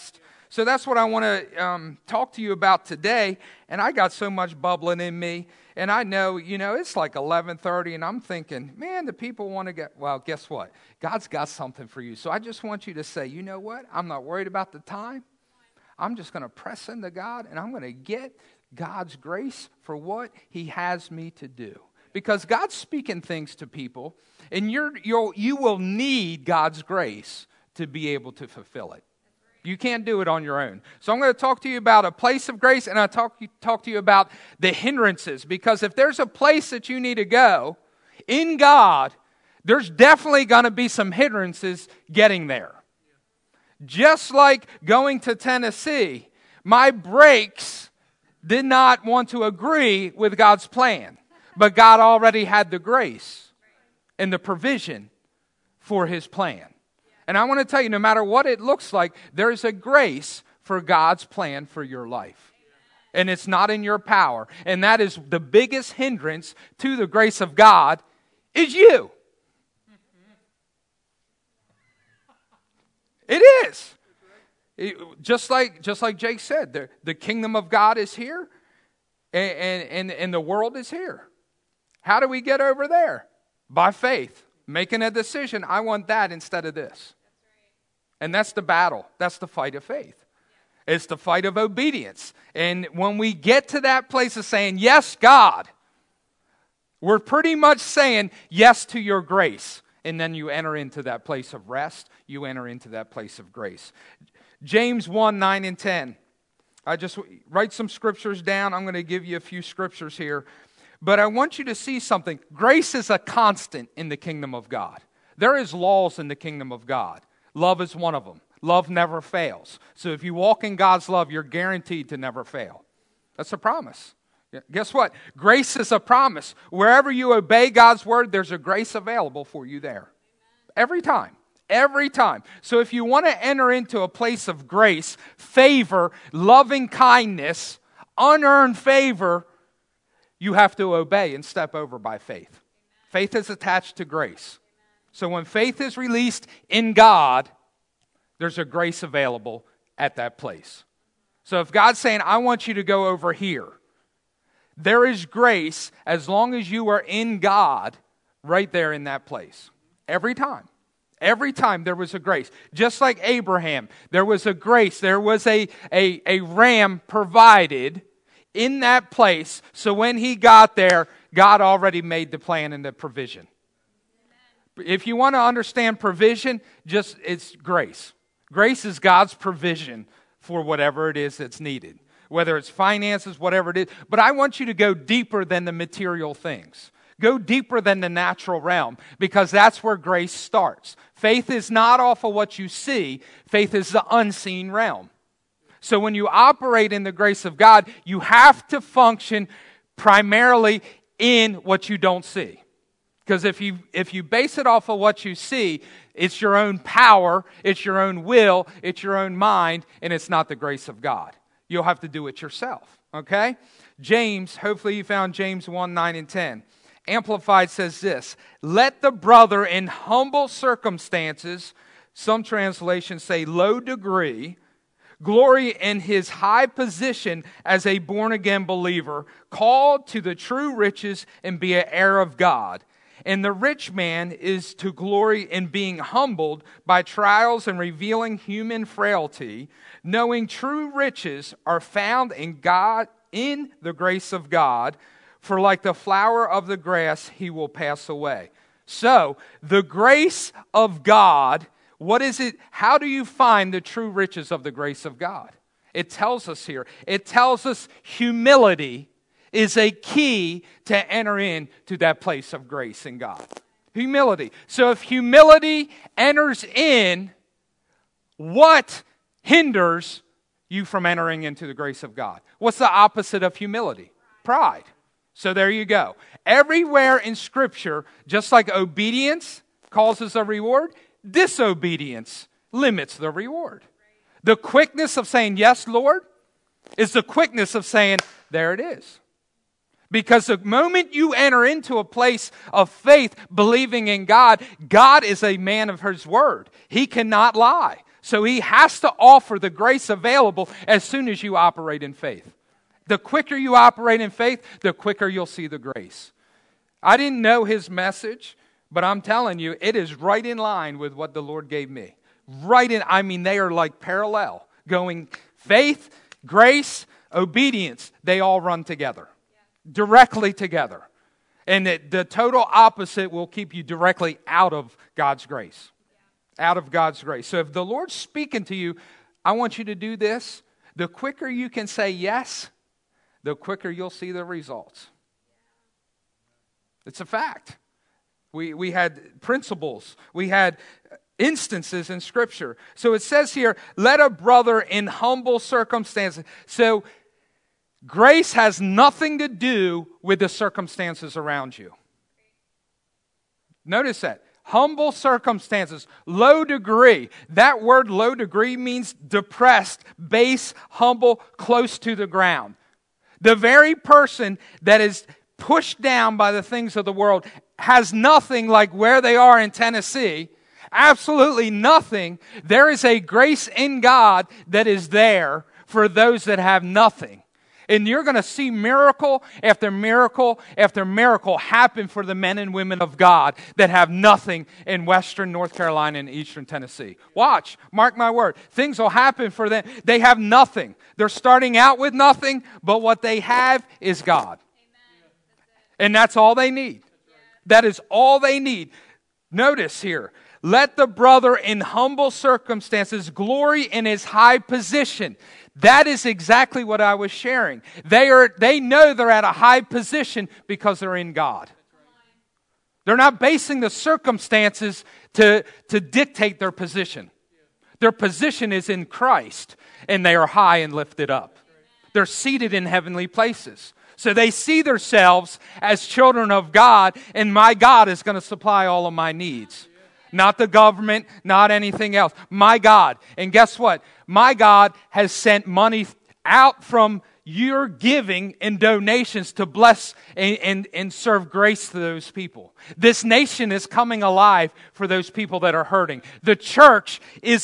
So that's what I want to talk to you about today. And I got so much bubbling in me. And I know, it's like 11:30 and I'm thinking, man, the people want to get, well, guess what? God's got something for you. So I just want you to say, you know what? I'm not worried about the time. I'm just going to press into God and I'm going to get God's grace for what he has me to do. Because God's speaking things to people and you will need God's grace to be able to fulfill it. You can't do it on your own. So I'm going to talk to you about a place of grace, and I'll talk to you about the hindrances. Because if there's a place that you need to go in God, there's definitely going to be some hindrances getting there. Just like going to Tennessee, my brakes did not want to agree with God's plan. But God already had the grace and the provision for his plan. And I want to tell you, no matter what it looks like, there is a grace for God's plan for your life. And it's not in your power. And that is the biggest hindrance to the grace of God is you. It is. Just like Jake said, the kingdom of God is here and the world is here. How do we get over there? By faith. Making a decision, I want that instead of this. And that's the battle. That's the fight of faith. It's the fight of obedience. And when we get to that place of saying, yes, God, we're pretty much saying yes to your grace. And then you enter into that place of rest. You enter into that place of grace. James 1, 9 and 10. I just write some scriptures down. I'm going to give you a few scriptures here. But I want you to see something. Grace is a constant in the kingdom of God. There is laws in the kingdom of God. Love is one of them. Love never fails. So if you walk in God's love, you're guaranteed to never fail. That's a promise. Guess what? Grace is a promise. Wherever you obey God's word, there's a grace available for you there. Every time. Every time. So if you want to enter into a place of grace, favor, loving kindness, unearned favor, you have to obey and step over by faith. Faith is attached to grace. So when faith is released in God, there's a grace available at that place. So if God's saying, I want you to go over here, there is grace as long as you are in God right there in that place. Every time. Every time there was a grace. Just like Abraham, there was a grace. There was a ram provided in that place. So when he got there, God already made the plan and the provision. If you want to understand provision, it's grace. Grace is God's provision for whatever it is that's needed. Whether it's finances, whatever it is. But I want you to go deeper than the material things. Go deeper than the natural realm, because that's where grace starts. Faith is not off of what you see. Faith is the unseen realm. So when you operate in the grace of God, you have to function primarily in what you don't see. Because if you base it off of what you see, it's your own power, it's your own will, it's your own mind, and it's not the grace of God. You'll have to do it yourself, okay? James, hopefully you found James 1, 9 and 10. Amplified says this, let the brother in humble circumstances, some translations say low degree, glory in his high position as a born-again believer, called to the true riches and be an heir of God. And the rich man is to glory in being humbled by trials and revealing human frailty, knowing true riches are found in God, in the grace of God, for like the flower of the grass, he will pass away. So, the grace of God, what is it? How do you find the true riches of the grace of God? It tells us here. It tells us humility is a key to enter into that place of grace in God. Humility. So if humility enters in, what hinders you from entering into the grace of God? What's the opposite of humility? Pride. So there you go. Everywhere in Scripture, just like obedience causes a reward, disobedience limits the reward. The quickness of saying, yes, Lord, is the quickness of saying, there it is. Because the moment you enter into a place of faith, believing in God, God is a man of his word. He cannot lie. So he has to offer the grace available as soon as you operate in faith. The quicker you operate in faith, the quicker you'll see the grace. I didn't know his message, but I'm telling you, it is right in line with what the Lord gave me. They are like parallel, going faith, grace, obedience, they all run together, directly together. And the total opposite will keep you directly out of God's grace. Out of God's grace. So if the Lord's speaking to you, I want you to do this. The quicker you can say yes, the quicker you'll see the results. It's a fact. We had principles. We had instances in Scripture. So it says here, let a brother in humble circumstances. So grace has nothing to do with the circumstances around you. Notice that. Humble circumstances, low degree. That word low degree means depressed, base, humble, close to the ground. The very person that is pushed down by the things of the world has nothing like where they are in Tennessee. Absolutely nothing. There is a grace in God that is there for those that have nothing. And you're going to see miracle after miracle after miracle happen for the men and women of God that have nothing in Western North Carolina and Eastern Tennessee. Watch, mark my word. Things will happen for them. They have nothing. They're starting out with nothing, but what they have is God. And that's all they need. That is all they need. Notice here, let the brother in humble circumstances glory in his high position. That is exactly what I was sharing. They know they're at a high position because they're in God. They're not basing the circumstances to dictate their position. Their position is in Christ, and they are high and lifted up. They're seated in heavenly places. So they see themselves as children of God, and my God is going to supply all of my needs. Not the government, not anything else. My God. And guess what? My God has sent money out from your giving and donations to bless and serve grace to those people. This nation is coming alive for those people that are hurting. The church is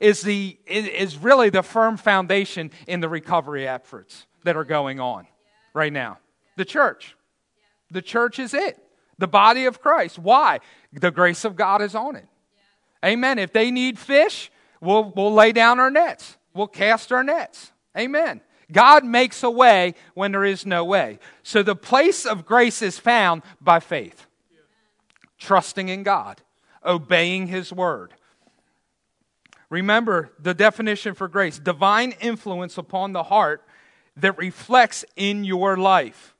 really the firm foundation in the recovery efforts that are going on right now. The church. The church is it. The body of Christ. Why? The grace of God is on it. Amen. If they need fish, we'll lay down our nets. We'll cast our nets. Amen. God makes a way when there is no way. So the place of grace is found by faith. Trusting in God. Obeying His word. Remember the definition for grace. Divine influence upon the heart that reflects in your life.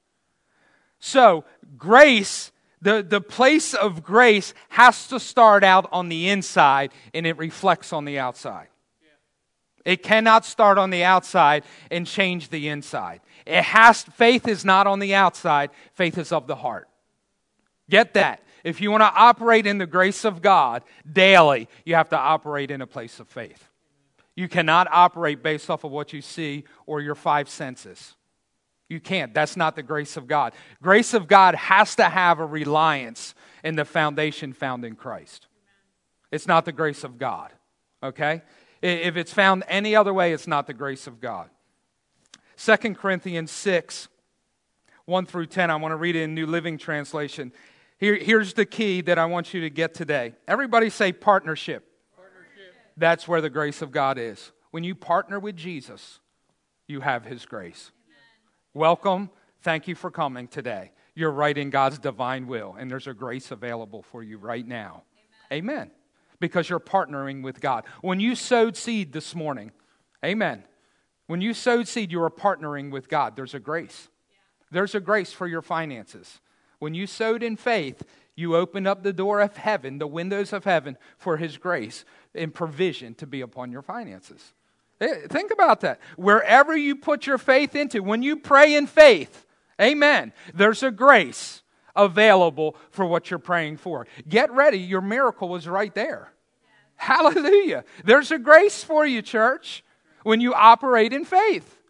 So grace, the place of grace has to start out on the inside and it reflects on the outside. It cannot start on the outside and change the inside. Faith is not on the outside, faith is of the heart. Get that. If you want to operate in the grace of God daily, you have to operate in a place of faith. You cannot operate based off of what you see or your five senses. You can't. That's not the grace of God. Grace of God has to have a reliance in the foundation found in Christ. It's not the grace of God. Okay? If it's found any other way, it's not the grace of God. 2 Corinthians 6, 1 through 10. I want to read it in New Living Translation. Here's the key that I want you to get today. Everybody say partnership. That's where the grace of God is. When you partner with Jesus, you have His grace. Welcome. Thank you for coming today. You're right in God's divine will, and there's a grace available for you right now. Amen. Because you're partnering with God. When you sowed seed this morning, amen. When you sowed seed, you were partnering with God. There's a grace. There's a grace for your finances. When you sowed in faith, you opened up the door of heaven, the windows of heaven, for His grace and provision to be upon your finances. Think about that. Wherever you put your faith into, when you pray in faith, amen, there's a grace available for what you're praying for. Get ready. Your miracle was right there. Hallelujah. There's a grace for you, church, when you operate in faith.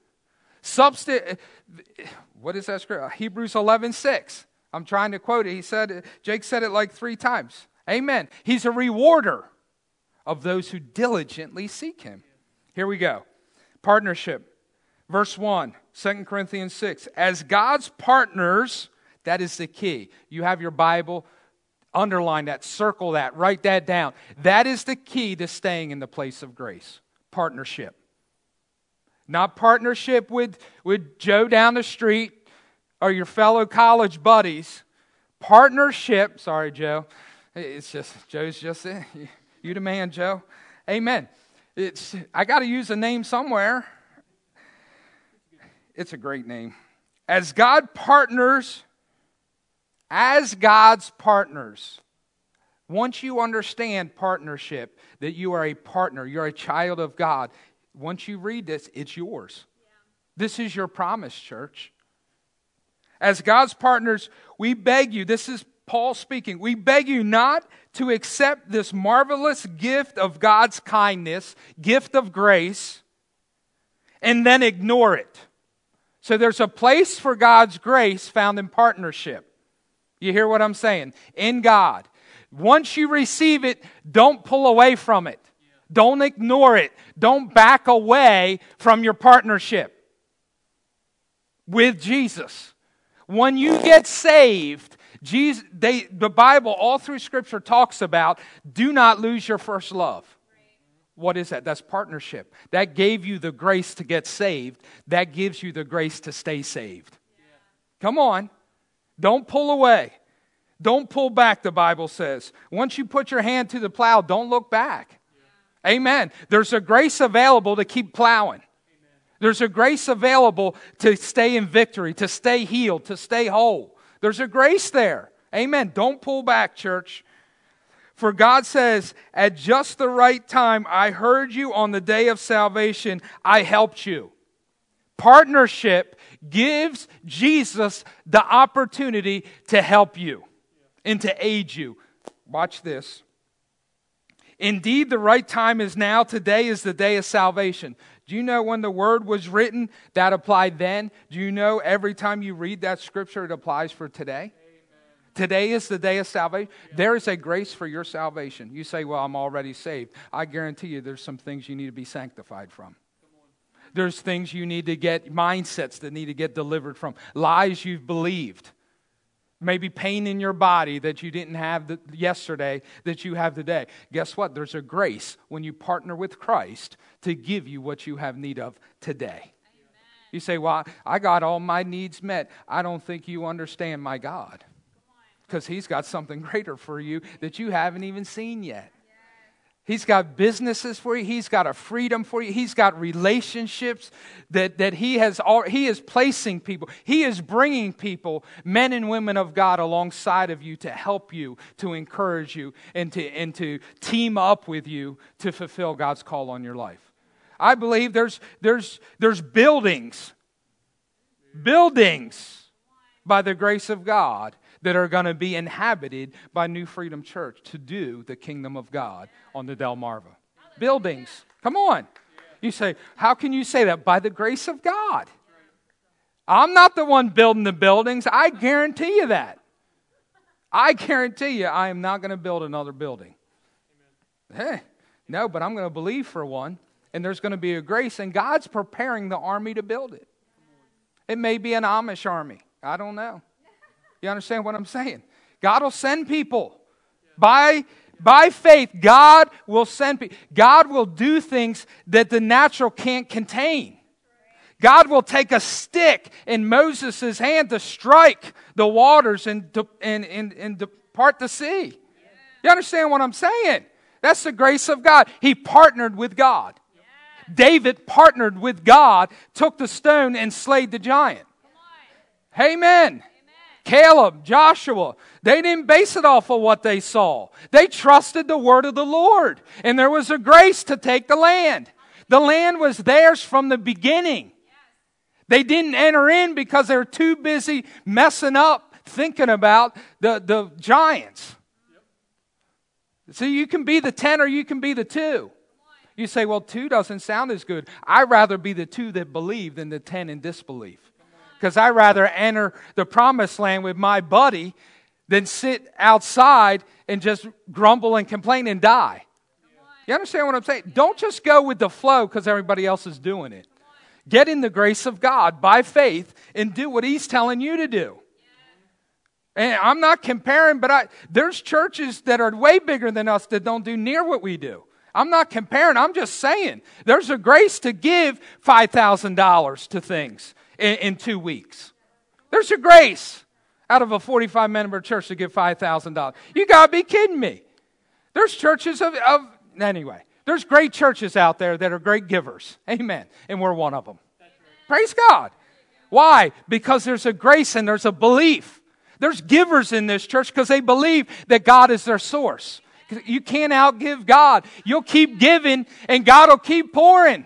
What is that scripture? Hebrews 11:6. I'm trying to quote it. Jake said it like 3 times. Amen. He's a rewarder of those who diligently seek Him. Here we go. Partnership. Verse 1, 2 Corinthians 6. As God's partners, that is the key. You have your Bible, underline that, circle that, write that down. That is the key to staying in the place of grace. Partnership. Not partnership with Joe down the street or your fellow college buddies. Partnership, sorry Joe, Joe's just it. You the man, Joe. Amen. I got to use a name somewhere. It's a great name. As God's partners, once you understand partnership, that you are a partner, you're a child of God, once you read this, it's yours. Yeah. This is your promise, church. As God's partners, we beg you, this is Paul speaking, we beg you not to accept this marvelous gift of God's kindness, gift of grace, and then ignore it. So there's a place for God's grace found in partnership. You hear what I'm saying? In God. Once you receive it, don't pull away from it. Don't ignore it. Don't back away from your partnership with Jesus. When you get saved, the Bible all through Scripture talks about do not lose your first love. What is that? That's partnership. That gave you the grace to get saved. That gives you the grace to stay saved. Come on. Don't pull away. Don't pull back, the Bible says. Once you put your hand to the plow, don't look back. Amen. There's a grace available to keep plowing. There's a grace available to stay in victory, to stay healed, to stay whole. There's a grace there. Amen. Don't pull back, church. For God says, at just the right time, I heard you on the day of salvation. I helped you. Partnership gives Jesus the opportunity to help you and to aid you. Watch this. Indeed, the right time is now. Today is the day of salvation. Do you know when the word was written, that applied then? Do you know every time you read that scripture, it applies for today? Today is the day of salvation. There is a grace for your salvation. You say, well, I'm already saved. I guarantee you there's some things you need to be sanctified from. There's things you need to get, mindsets that need to get delivered from. Lies you've believed. Maybe pain in your body that you didn't have yesterday that you have today. Guess what? There's a grace when you partner with Christ to give you what you have need of today. Amen. You say, well, I got all my needs met. I don't think you understand my God. Because He's got something greater for you that you haven't even seen yet. He's got businesses for you. He's got a freedom for you. He's got relationships that He is placing people. He is bringing people, men and women of God, alongside of you to help you, to encourage you, and to team up with you to fulfill God's call on your life. I believe there's buildings by the grace of God that are going to be inhabited by New Freedom Church to do the kingdom of God on the Delmarva. Buildings. Come on. You say, how can you say that? By the grace of God. I'm not the one building the buildings. I guarantee you that. I guarantee you I am not going to build another building. Hey, no, but I'm going to believe for one. And there's going to be a grace. And God's preparing the army to build it. It may be an Amish army. I don't know. You understand what I'm saying? God will send people. By faith, God will send people. God will do things that the natural can't contain. God will take a stick in Moses' hand to strike the waters and to part the sea. You understand what I'm saying? That's the grace of God. He partnered with God. David partnered with God, took the stone and slayed the giant. Amen. Caleb, Joshua, they didn't base it off of what they saw. They trusted the word of the Lord. And there was a grace to take the land. The land was theirs from the beginning. They didn't enter in because they were too busy messing up, thinking about the giants. So you can be the 10 or you can be the 2. You say, well, 2 doesn't sound as good. I'd rather be the 2 that believe than the 10 in disbelief. Because I'd rather enter the promised land with my buddy than sit outside and just grumble and complain and die. You understand what I'm saying? Don't just go with the flow because everybody else is doing it. Get in the grace of God by faith and do what He's telling you to do. And I'm not comparing, but there's churches that are way bigger than us that don't do near what we do. I'm not comparing. I'm just saying there's a grace to give $5,000 to things in 2 weeks. There's a grace out of a 45-member church to give $5,000. You got to be kidding me. There's churches anyway, there's great churches out there that are great givers. Amen. And we're one of them. Praise God. Why? Because there's a grace and there's a belief. There's givers in this church because they believe that God is their source. You can't outgive God. You'll keep giving and God will keep pouring.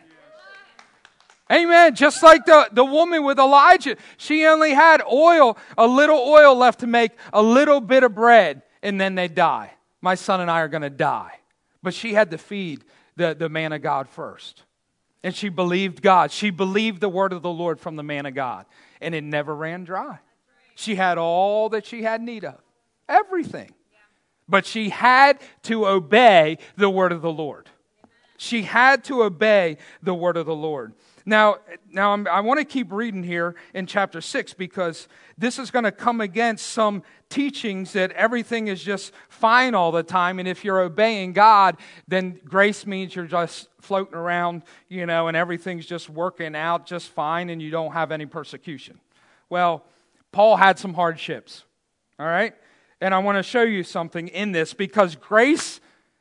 Amen. Just like the woman with Elijah. She only had a little oil left to make a little bit of bread, and then they die. My son and I are going to die. But she had to feed the man of God first. And she believed God. She believed the word of the Lord from the man of God. And it never ran dry. She had all that she had need of. Everything. But she had to obey the word of the Lord. She had to obey the word of the Lord. Now I want to keep reading here in chapter 6 because this is going to come against some teachings that everything is just fine all the time. And if you're obeying God, then grace means you're just floating around, and everything's just working out just fine and you don't have any persecution. Well, Paul had some hardships, all right? And I want to show you something in this because grace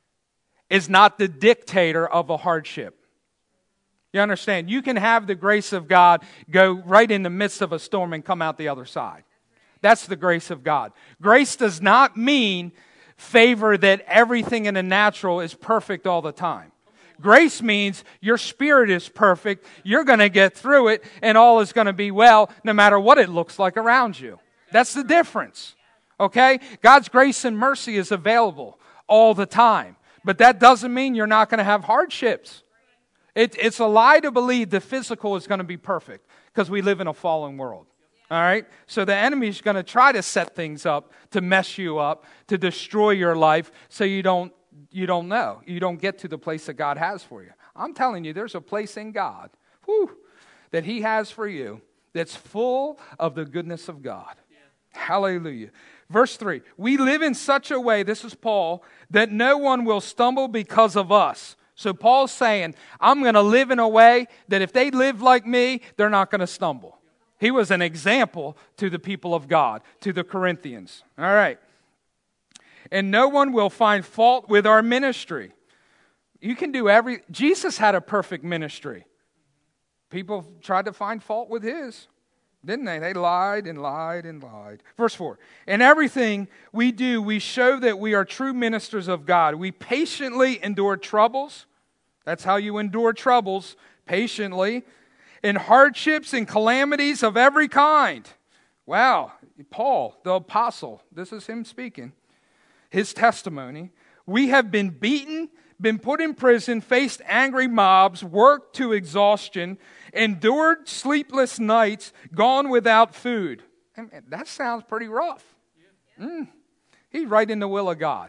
is not the dictator of a hardship. You understand? You can have the grace of God go right in the midst of a storm and come out the other side. That's the grace of God. Grace does not mean favor that everything in the natural is perfect all the time. Grace means your spirit is perfect, you're going to get through it, and all is going to be well no matter what it looks like around you. That's the difference. Okay? God's grace and mercy is available all the time. But that doesn't mean you're not going to have hardships. It's a lie to believe the physical is going to be perfect because we live in a fallen world. All right? So the enemy's going to try to set things up to mess you up, to destroy your life so you don't know. You don't get to the place that God has for you. I'm telling you, there's a place in God that He has for you that's full of the goodness of God. Yeah. Hallelujah. Verse 3, we live in such a way, this is Paul, that no one will stumble because of us. So Paul's saying, I'm going to live in a way that if they live like me, they're not going to stumble. He was an example to the people of God, to the Corinthians. All right. And no one will find fault with our ministry. You can do Jesus had a perfect ministry. People tried to find fault with His. Didn't they? They lied and lied and lied. Verse 4, in everything we do, we show that we are true ministers of God. We patiently endure troubles. That's how you endure troubles, patiently. In hardships and calamities of every kind. Wow, Paul, the apostle, this is him speaking. His testimony. We have been beaten, been put in prison, faced angry mobs, worked to exhaustion, endured sleepless nights, gone without food. That sounds pretty rough. He's right in the will of God.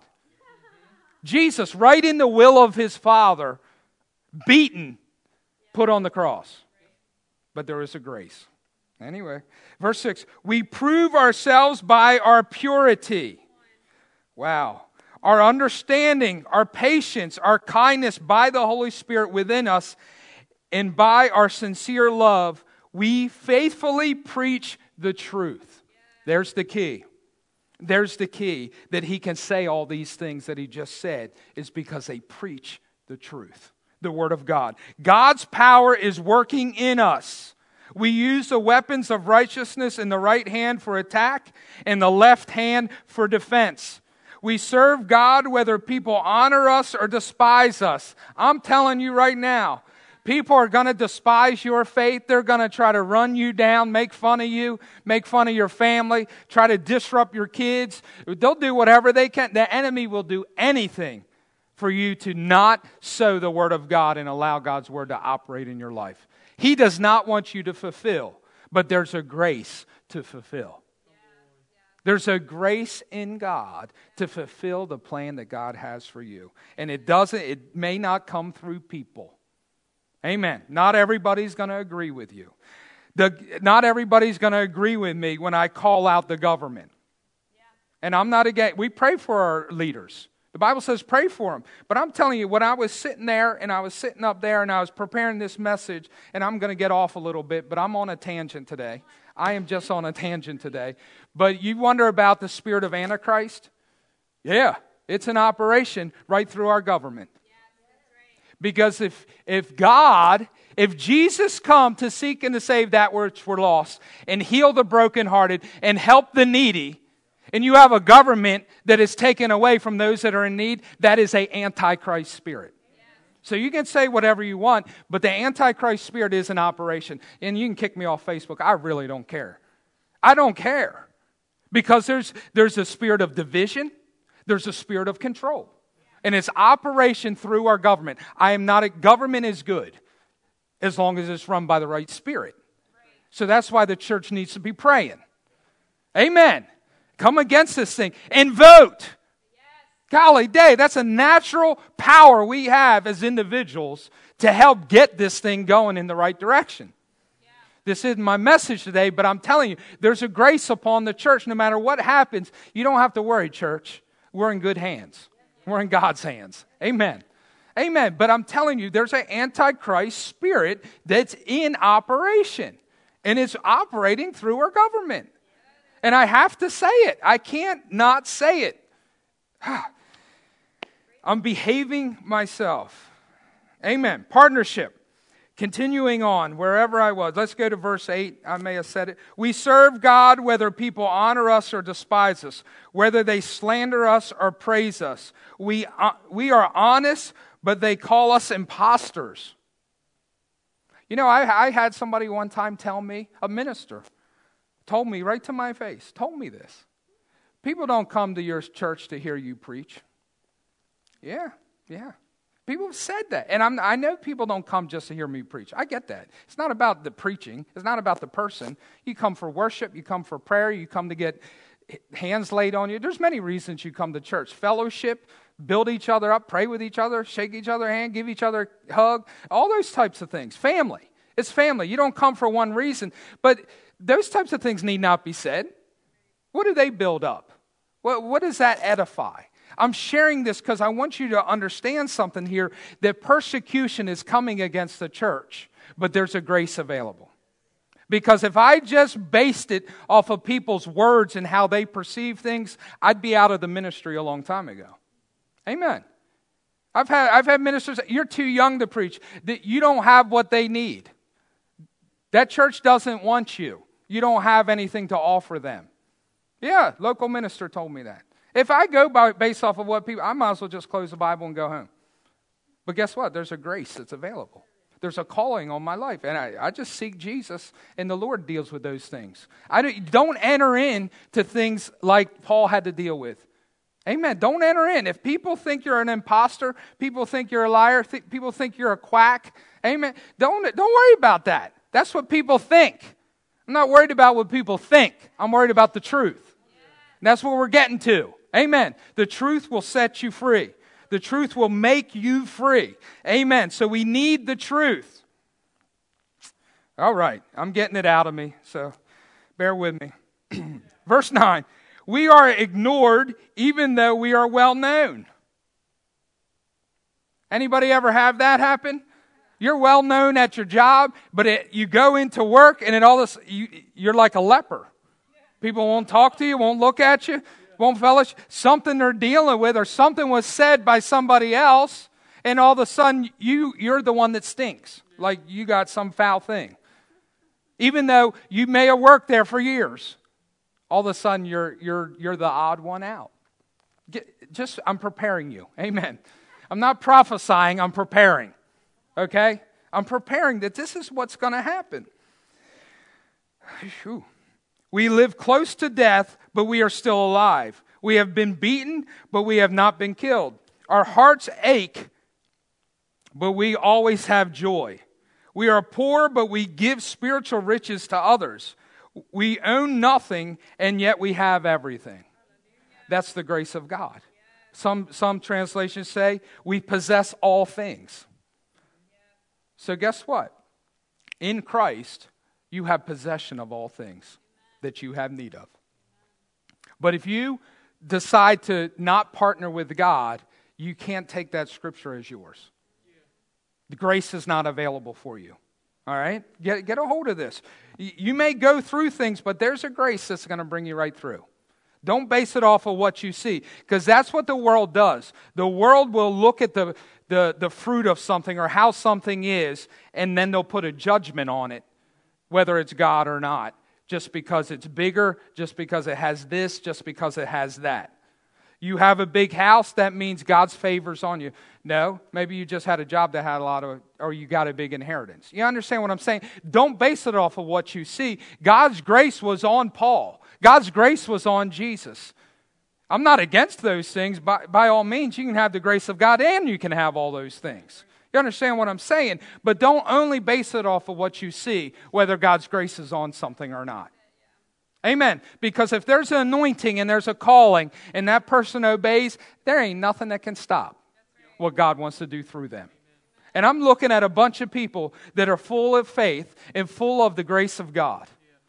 Jesus, right in the will of His Father, beaten, put on the cross. But there is a grace. Anyway, verse 6, we prove ourselves by our purity. Wow. Our understanding, our patience, our kindness by the Holy Spirit within us, and by our sincere love, we faithfully preach the truth. There's the key. There's the key that he can say all these things that he just said is because they preach the truth, the Word of God. God's power is working in us. We use the weapons of righteousness in the right hand for attack and the left hand for defense. We serve God whether people honor us or despise us. I'm telling you right now, people are going to despise your faith. They're going to try to run you down, make fun of you, make fun of your family, try to disrupt your kids. They'll do whatever they can. The enemy will do anything for you to not sow the Word of God and allow God's Word to operate in your life. He does not want you to fulfill, but there's a grace to fulfill. There's a grace in God to fulfill the plan that God has for you. And it may not come through people. Amen. Not everybody's going to agree with you. Not everybody's going to agree with me when I call out the government. And I'm not against, we pray for our leaders. The Bible says pray for them. But I'm telling you, when I was sitting there and I was sitting up there and I was preparing this message, and I'm going to get off a little bit, but I'm on a tangent today. I am just on a tangent today. But you wonder about the spirit of Antichrist? Yeah, it's an operation right through our government. Because if Jesus come to seek and to save that which were lost, and heal the brokenhearted, and help the needy, and you have a government that is taken away from those that are in need, that is an Antichrist spirit. So you can say whatever you want, but the Antichrist spirit is in operation. And you can kick me off Facebook. I really don't care. I don't care. Because there's a spirit of division. There's a spirit of control. And it's operation through our government. Government is good as long as it's run by the right spirit. So that's why the church needs to be praying. Amen. Come against this thing and vote. Golly day, that's a natural power we have as individuals to help get this thing going in the right direction. This isn't my message today, but I'm telling you, there's a grace upon the church. No matter what happens, you don't have to worry, church. We're in good hands. We're in God's hands. Amen. Amen. But I'm telling you, there's an Antichrist spirit that's in operation. And it's operating through our government. And I have to say it. I can't not say it. I'm behaving myself. Amen. Partnership. Continuing on, wherever I was. Let's go to verse 8. I may have said it. We serve God whether people honor us or despise us, whether they slander us or praise us. We are honest, but they call us imposters. You know, I had somebody one time tell me, a minister, told me right to my face, told me this. People don't come to your church to hear you preach. Yeah. People have said that. And I know people don't come just to hear me preach. I get that. It's not about the preaching. It's not about the person. You come for worship. You come for prayer. You come to get hands laid on you. There's many reasons you come to church. Fellowship, build each other up, pray with each other, shake each other's hand, give each other a hug, all those types of things. Family. It's family. You don't come for one reason. But those types of things need not be said. What do they build up? What does that edify? I'm sharing this because I want you to understand something here, that persecution is coming against the church, but there's a grace available. Because if I just based it off of people's words and how they perceive things, I'd be out of the ministry a long time ago. Amen. I've had ministers, you're too young to preach, that you don't have what they need. That church doesn't want you. You don't have anything to offer them. Yeah, local minister told me that. If I go based off of what people, I might as well just close the Bible and go home. But guess what? There's a grace that's available. There's a calling on my life. And I just seek Jesus, and the Lord deals with those things. Don't enter into things like Paul had to deal with. Amen. Don't enter in. If people think you're an imposter, people think you're a liar, people think you're a quack, amen, don't worry about that. That's what people think. I'm not worried about what people think. I'm worried about the truth. And that's what we're getting to. Amen. The truth will set you free. The truth will make you free. Amen. So we need the truth. All right. I'm getting it out of me, so bear with me. Verse 9. We are ignored even though we are well known. Anybody ever have that happen? You're well known at your job, but you go into work and you're like a leper. People won't talk to you, won't look at you, won't fellowship. Something they're dealing with, or something was said by somebody else, and all of a sudden you're the one that stinks, like you got some foul thing. Even though you may have worked there for years, all of a sudden you're the odd one out. I'm preparing you. Amen. I'm not prophesying, I'm preparing. Okay? I'm preparing that this is what's going to happen. Whew. We live close to death, but we are still alive. We have been beaten, but we have not been killed. Our hearts ache, but we always have joy. We are poor, but we give spiritual riches to others. We own nothing, and yet we have everything. That's the grace of God. Some translations say we possess all things. So guess what? In Christ, you have possession of all things that you have need of. But if you decide to not partner with God, you can't take that scripture as yours. The grace is not available for you. All right? Get a hold of this. You may go through things, but there's a grace that's going to bring you right through. Don't base it off of what you see, because that's what the world does. The world will look at the fruit of something or how something is, and then they'll put a judgment on it, whether it's God or not, just because it's bigger, just because it has this, just because it has that. You have a big house, that means God's favor's on you. No, maybe you just had a job that had a lot of, or you got a big inheritance. You understand what I'm saying? Don't base it off of what you see. God's grace was on Paul. God's grace was on Jesus. I'm not against those things. By all means, you can have the grace of God and you can have all those things. You understand what I'm saying? But don't only base it off of what you see, whether God's grace is on something or not. Amen. Because if there's an anointing and there's a calling and that person obeys, there ain't nothing that can stop what God wants to do through them. And I'm looking at a bunch of people that are full of faith and full of the grace of God.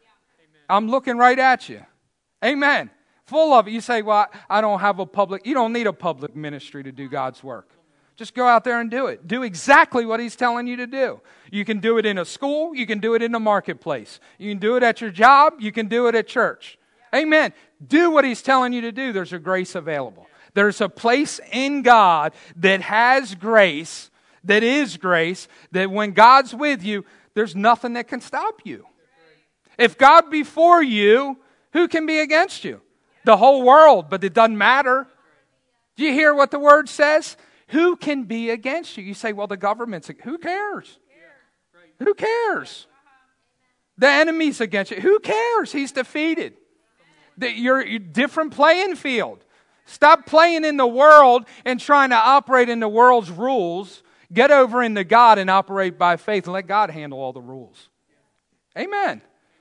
I'm looking right at you. Amen. Full of it. You say, well, I don't have a public. You don't need a public ministry to do God's work. Just go out there and do it. Do exactly what He's telling you to do. You can do it in a school. You can do it in the marketplace. You can do it at your job. You can do it at church. Amen. Do what He's telling you to do. There's a grace available. There's a place in God that has grace, that is grace, that when God's with you, there's nothing that can stop you. If God be for you, who can be against you? The whole world, but it doesn't matter. Do you hear what the Word says? Who can be against you? You say, well, the government's, who cares? Who cares? The enemy's against you. Who cares? He's defeated. You're a different playing field. Stop playing in the world and trying to operate in the world's rules. Get over into God and operate by faith and let God handle all the rules. Amen.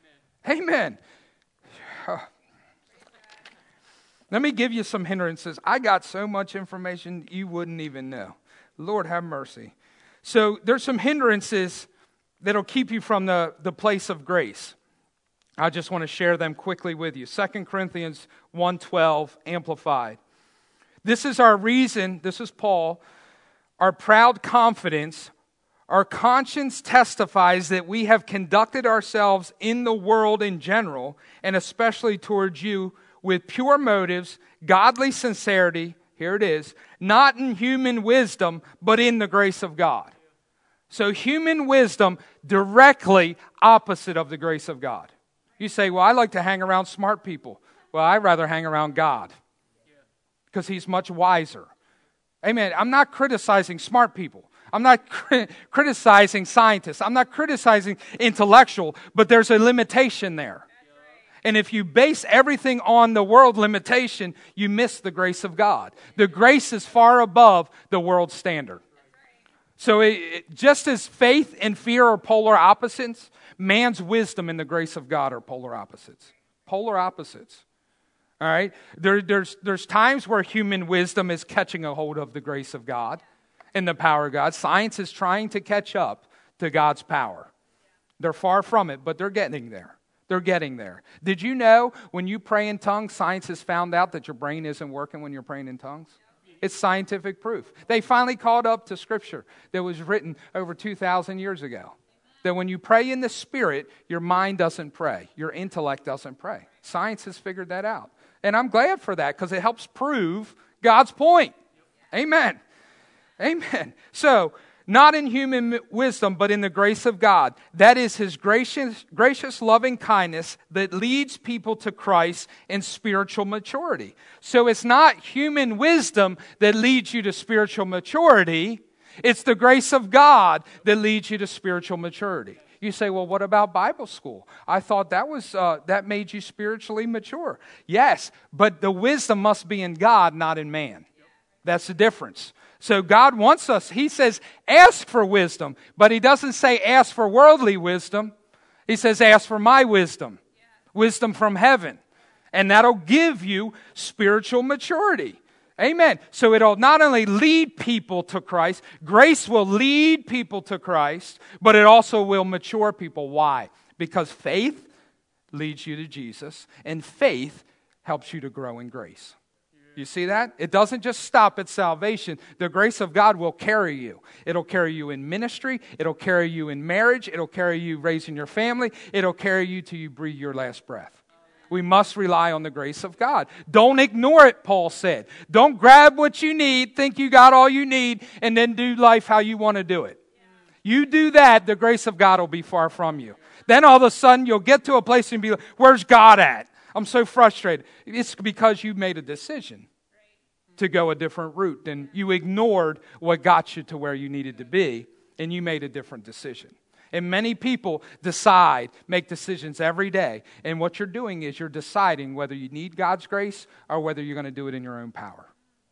Amen. Let me give you some hindrances. I got so much information you wouldn't even know. Lord have mercy. So there's some hindrances that'll keep you from the place of grace. I just want to share them quickly with you. 2 Corinthians 1:12, Amplified. This is our reason, this is Paul, our proud confidence. Our conscience testifies that we have conducted ourselves in the world in general, and especially towards you, with pure motives, godly sincerity, here it is, not in human wisdom, but in the grace of God. So human wisdom directly opposite of the grace of God. You say, well, I like to hang around smart people. Well, I'd rather hang around God because He's much wiser. Amen. I'm not criticizing smart people. I'm not criticizing scientists. I'm not criticizing intellectual, but there's a limitation there. And if you base everything on the world limitation, you miss the grace of God. The grace is far above the world standard. So just as faith and fear are polar opposites, man's wisdom and the grace of God are polar opposites. Polar opposites. All right? There's times where human wisdom is catching a hold of the grace of God and the power of God. Science is trying to catch up to God's power. They're far from it, but they're getting there. They're getting there. Did you know when you pray in tongues, science has found out that your brain isn't working when you're praying in tongues? It's scientific proof. They finally caught up to Scripture that was written over 2,000 years ago. That when you pray in the Spirit, your mind doesn't pray. Your intellect doesn't pray. Science has figured that out. And I'm glad for that because it helps prove God's point. Amen. Amen. So, not in human wisdom, but in the grace of God. That is His gracious loving kindness that leads people to Christ in spiritual maturity. So it's not human wisdom that leads you to spiritual maturity. It's the grace of God that leads you to spiritual maturity. You say, well, what about Bible school? I thought that made you spiritually mature. Yes, but the wisdom must be in God, not in man. That's the difference. So God wants us, He says, ask for wisdom. But He doesn't say ask for worldly wisdom. He says ask for my wisdom. wisdom from heaven. And that'll give you spiritual maturity. Amen. So it'll not only lead people to Christ, grace will lead people to Christ, but it also will mature people. Why? Because faith leads you to Jesus, and faith helps you to grow in grace. You see that? It doesn't just stop at salvation. The grace of God will carry you. It'll carry you in ministry. It'll carry you in marriage. It'll carry you raising your family. It'll carry you till you breathe your last breath. We must rely on the grace of God. Don't ignore it, Paul said. Don't grab what you need, think you got all you need, and then do life how you want to do it. You do that, the grace of God will be far from you. Then all of a sudden, you'll get to a place and be like, where's God at? I'm so frustrated. It's because you made a decision to go a different route. And you ignored what got you to where you needed to be, and you made a different decision. And many people make decisions every day. And what you're doing is you're deciding whether you need God's grace or whether you're going to do it in your own power.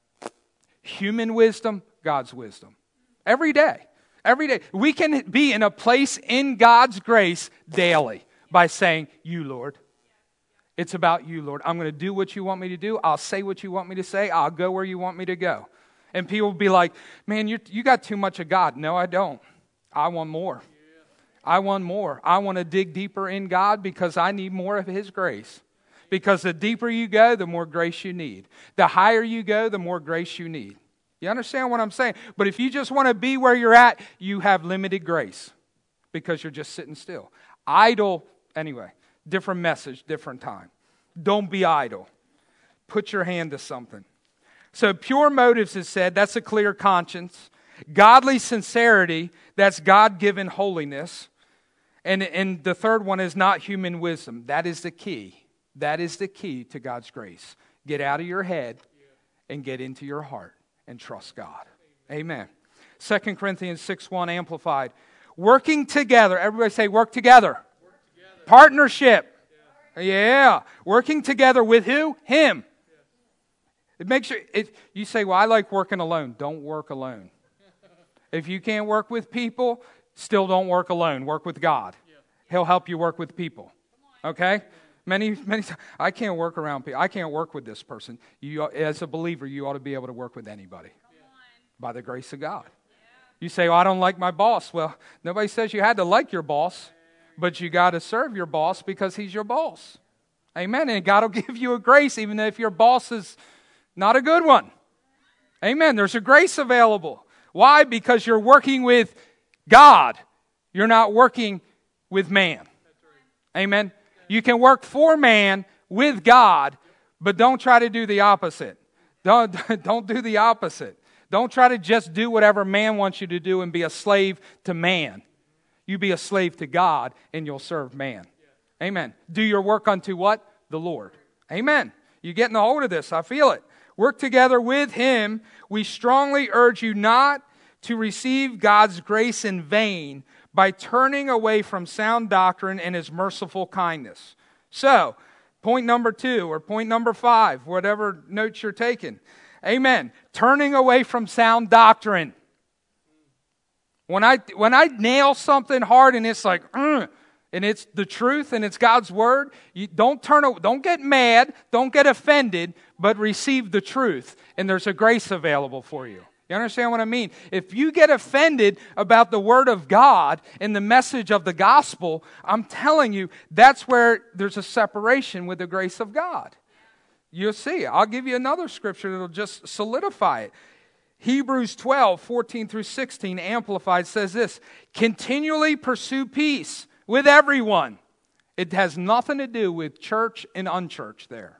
Human wisdom, God's wisdom. Every day. Every day. We can be in a place in God's grace daily by saying, you, Lord. It's about you, Lord. I'm going to do what you want me to do. I'll say what you want me to say. I'll go where you want me to go. And people will be like, man, you got too much of God. No, I don't. I want more. I want more. I want to dig deeper in God because I need more of His grace. Because the deeper you go, the more grace you need. The higher you go, the more grace you need. You understand what I'm saying? But if you just want to be where you're at, you have limited grace because you're just sitting still. Idle, anyway, different message, different time. Don't be idle. Put your hand to something. So pure motives is said, that's a clear conscience. Godly sincerity, that's God-given holiness. And the third one is not human wisdom. That is the key. That is the key to God's grace. Get out of your head and get into your heart and trust God. Amen. 2 Corinthians 6:1 Amplified. Working together. Everybody say work together. Partnership. Yeah. Working together with who? Him. It makes you say, well, I like working alone. Don't work alone. If you can't work with people, still don't work alone. Work with God. He'll help you work with people. Okay? Many times, I can't work around people. I can't work with this person. You, as a believer, you ought to be able to work with anybody. By the grace of God. You say, well, I don't like my boss. Well, nobody says you had to like your boss, but you got to serve your boss because he's your boss. Amen. And God will give you a grace even if your boss is not a good one. Amen. There's a grace available. Why? Because you're working with God. You're not working with man. Amen. You can work for man with God, but don't try to do the opposite. Don't do the opposite. Don't try to just do whatever man wants you to do and be a slave to man. You be a slave to God and you'll serve man. Amen. Do your work unto what? The Lord. Amen. You're getting a hold of this. I feel it. Work together with Him. We strongly urge you not to receive God's grace in vain by turning away from sound doctrine and His merciful kindness. So, point number 2 or point number 5, whatever notes you're taking. Amen. Turning away from sound doctrine. When I nail something hard and it's like, and it's the truth and it's God's word, you don't get mad, don't get offended, but receive the truth. And there's a grace available for you. You understand what I mean? If you get offended about the word of God and the message of the gospel, I'm telling you, that's where there's a separation with the grace of God. You'll see. I'll give you another scripture that'll just solidify it. Hebrews 12:14-16, Amplified, says this: continually pursue peace with everyone. It has nothing to do with church and unchurched there.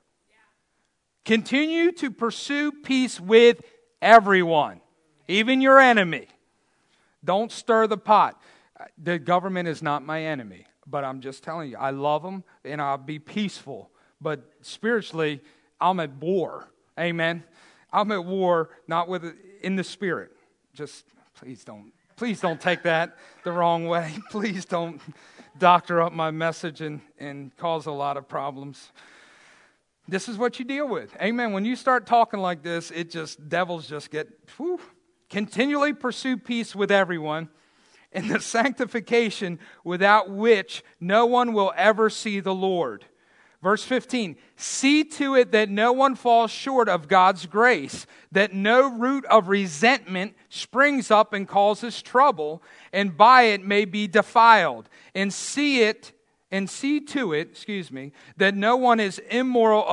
Continue to pursue peace with everyone, even your enemy. Don't stir the pot. The government is not my enemy, but I'm just telling you, I love them and I'll be peaceful. But spiritually, I'm at war. Amen. I'm at war, not in the spirit. Just please don't take that the wrong way. Please don't doctor up my message and cause a lot of problems. This is what you deal with. Amen. When you start talking like this, devils just get, whew. Continually pursue peace with everyone and the sanctification without which no one will ever see the Lord. Verse 15, see to it that no one falls short of God's grace, that no root of resentment springs up and causes trouble, and by it may be defiled. And see to it, that no one is immoral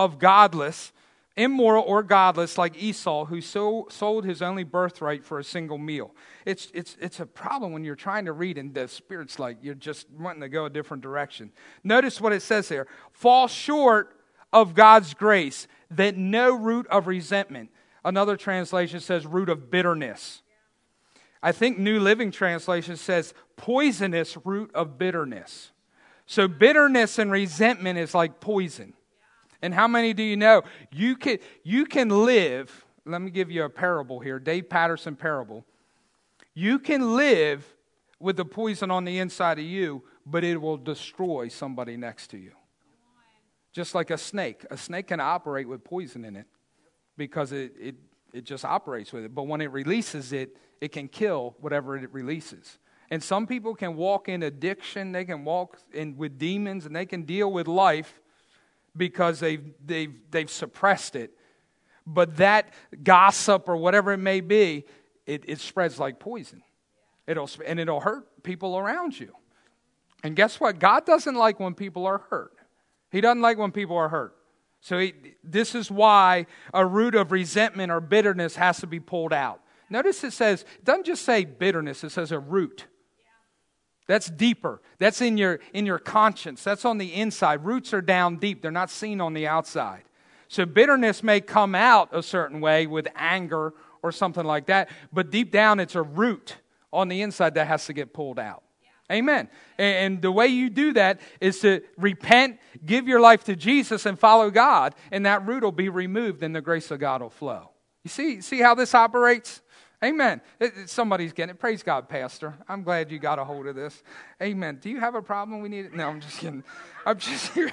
or godless like Esau, who sold his only birthright for a single meal. It's a problem when you're trying to read and the Spirit's like you're just wanting to go a different direction. Notice what it says here. Fall short of God's grace, that no root of resentment. Another translation says root of bitterness. I think New Living Translation says poisonous root of bitterness. So bitterness and resentment is like poison. And how many do you know? You can live, let me give you a parable here, Dave Patterson parable. You can live with the poison on the inside of you, but it will destroy somebody next to you. Just like a snake. A snake can operate with poison in it because it just operates with it. But when it releases it, it can kill whatever it releases. And some people can walk in addiction, they can walk in with demons, and they can deal with life because they've suppressed it. But that gossip or whatever it may be, it spreads like poison. It'll hurt people around you. And guess what? God doesn't like when people are hurt. He doesn't like when people are hurt. So this is why a root of resentment or bitterness has to be pulled out. Notice it doesn't just say bitterness, it says a root. That's deeper. That's in your conscience. That's on the inside. Roots are down deep. They're not seen on the outside. So bitterness may come out a certain way with anger or something like that, but deep down it's a root on the inside that has to get pulled out. Yeah. Amen. And the way you do that is to repent, give your life to Jesus, and follow God, and that root will be removed and the grace of God will flow. You see how this operates? Amen. Somebody's getting it. Praise God, Pastor. I'm glad you got a hold of this. Amen. Do you have a problem? We need it. No, I'm just kidding. I'm just here.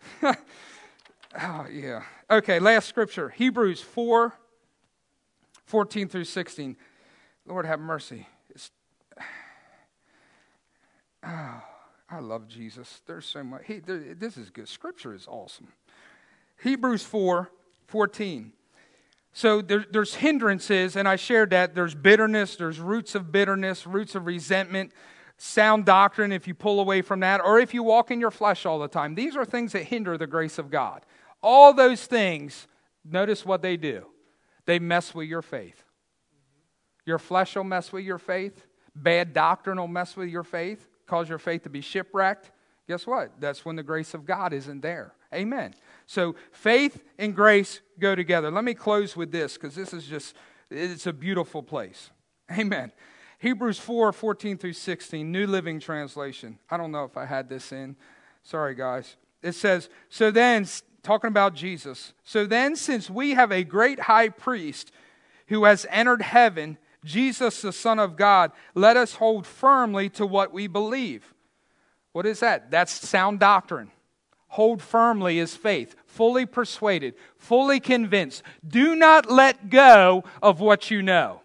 Oh, yeah. Okay, last scripture. Hebrews 4:14 through 16. Lord have mercy. I love Jesus. There's so much. This is good. Scripture is awesome. Hebrews 4:14. So there's hindrances, and I shared that. There's bitterness, there's roots of bitterness, roots of resentment, sound doctrine if you pull away from that, or if you walk in your flesh all the time. These are things that hinder the grace of God. All those things, notice what they do. They mess with your faith. Your flesh will mess with your faith. Bad doctrine will mess with your faith, cause your faith to be shipwrecked. Guess what? That's when the grace of God isn't there. Amen. So faith and grace go together. Let me close with this because this is it's a beautiful place. Amen. Hebrews 4:14 through 16, New Living Translation. I don't know if I had this in. Sorry, guys. It says, so then, talking about Jesus, so then since we have a great high priest who has entered heaven, Jesus, the Son of God, let us hold firmly to what we believe. What is that? That's sound doctrine. Hold firmly is faith, fully persuaded, fully convinced. Do not let go of what you know.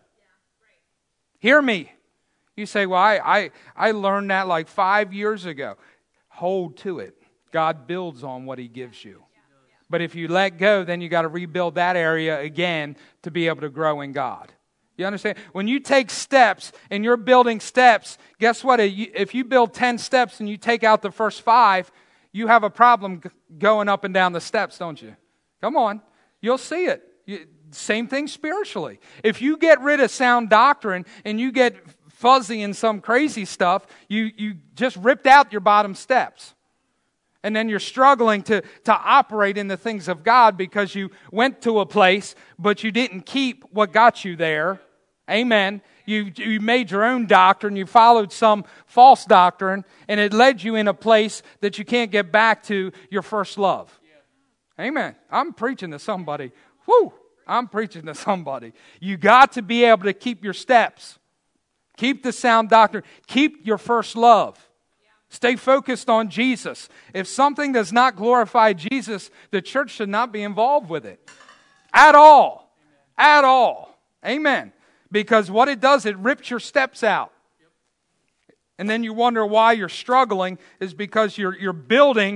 Hear me. You say, well, I learned that like 5 years ago. Hold to it. God builds on what He gives you. But if you let go, then you got to rebuild that area again to be able to grow in God. You understand? When you take steps and you're building steps, guess what? If you build 10 steps and you take out the first 5, you have a problem going up and down the steps, don't you? Come on. You'll see it. Same thing spiritually. If you get rid of sound doctrine and you get fuzzy in some crazy stuff, you just ripped out your bottom steps. And then you're struggling to operate in the things of God because you went to a place, but you didn't keep what got you there. Amen. You made your own doctrine. You followed some false doctrine, and it led you in a place that you can't get back to your first love. Amen. I'm preaching to somebody. Woo! I'm preaching to somebody. You got to be able to keep your steps. Keep the sound doctrine. Keep your first love. Stay focused on Jesus. If something does not glorify Jesus, the church should not be involved with it. At all. At all. Amen. Because what it does, it rips your steps out. And then you wonder why you're struggling is because you're building,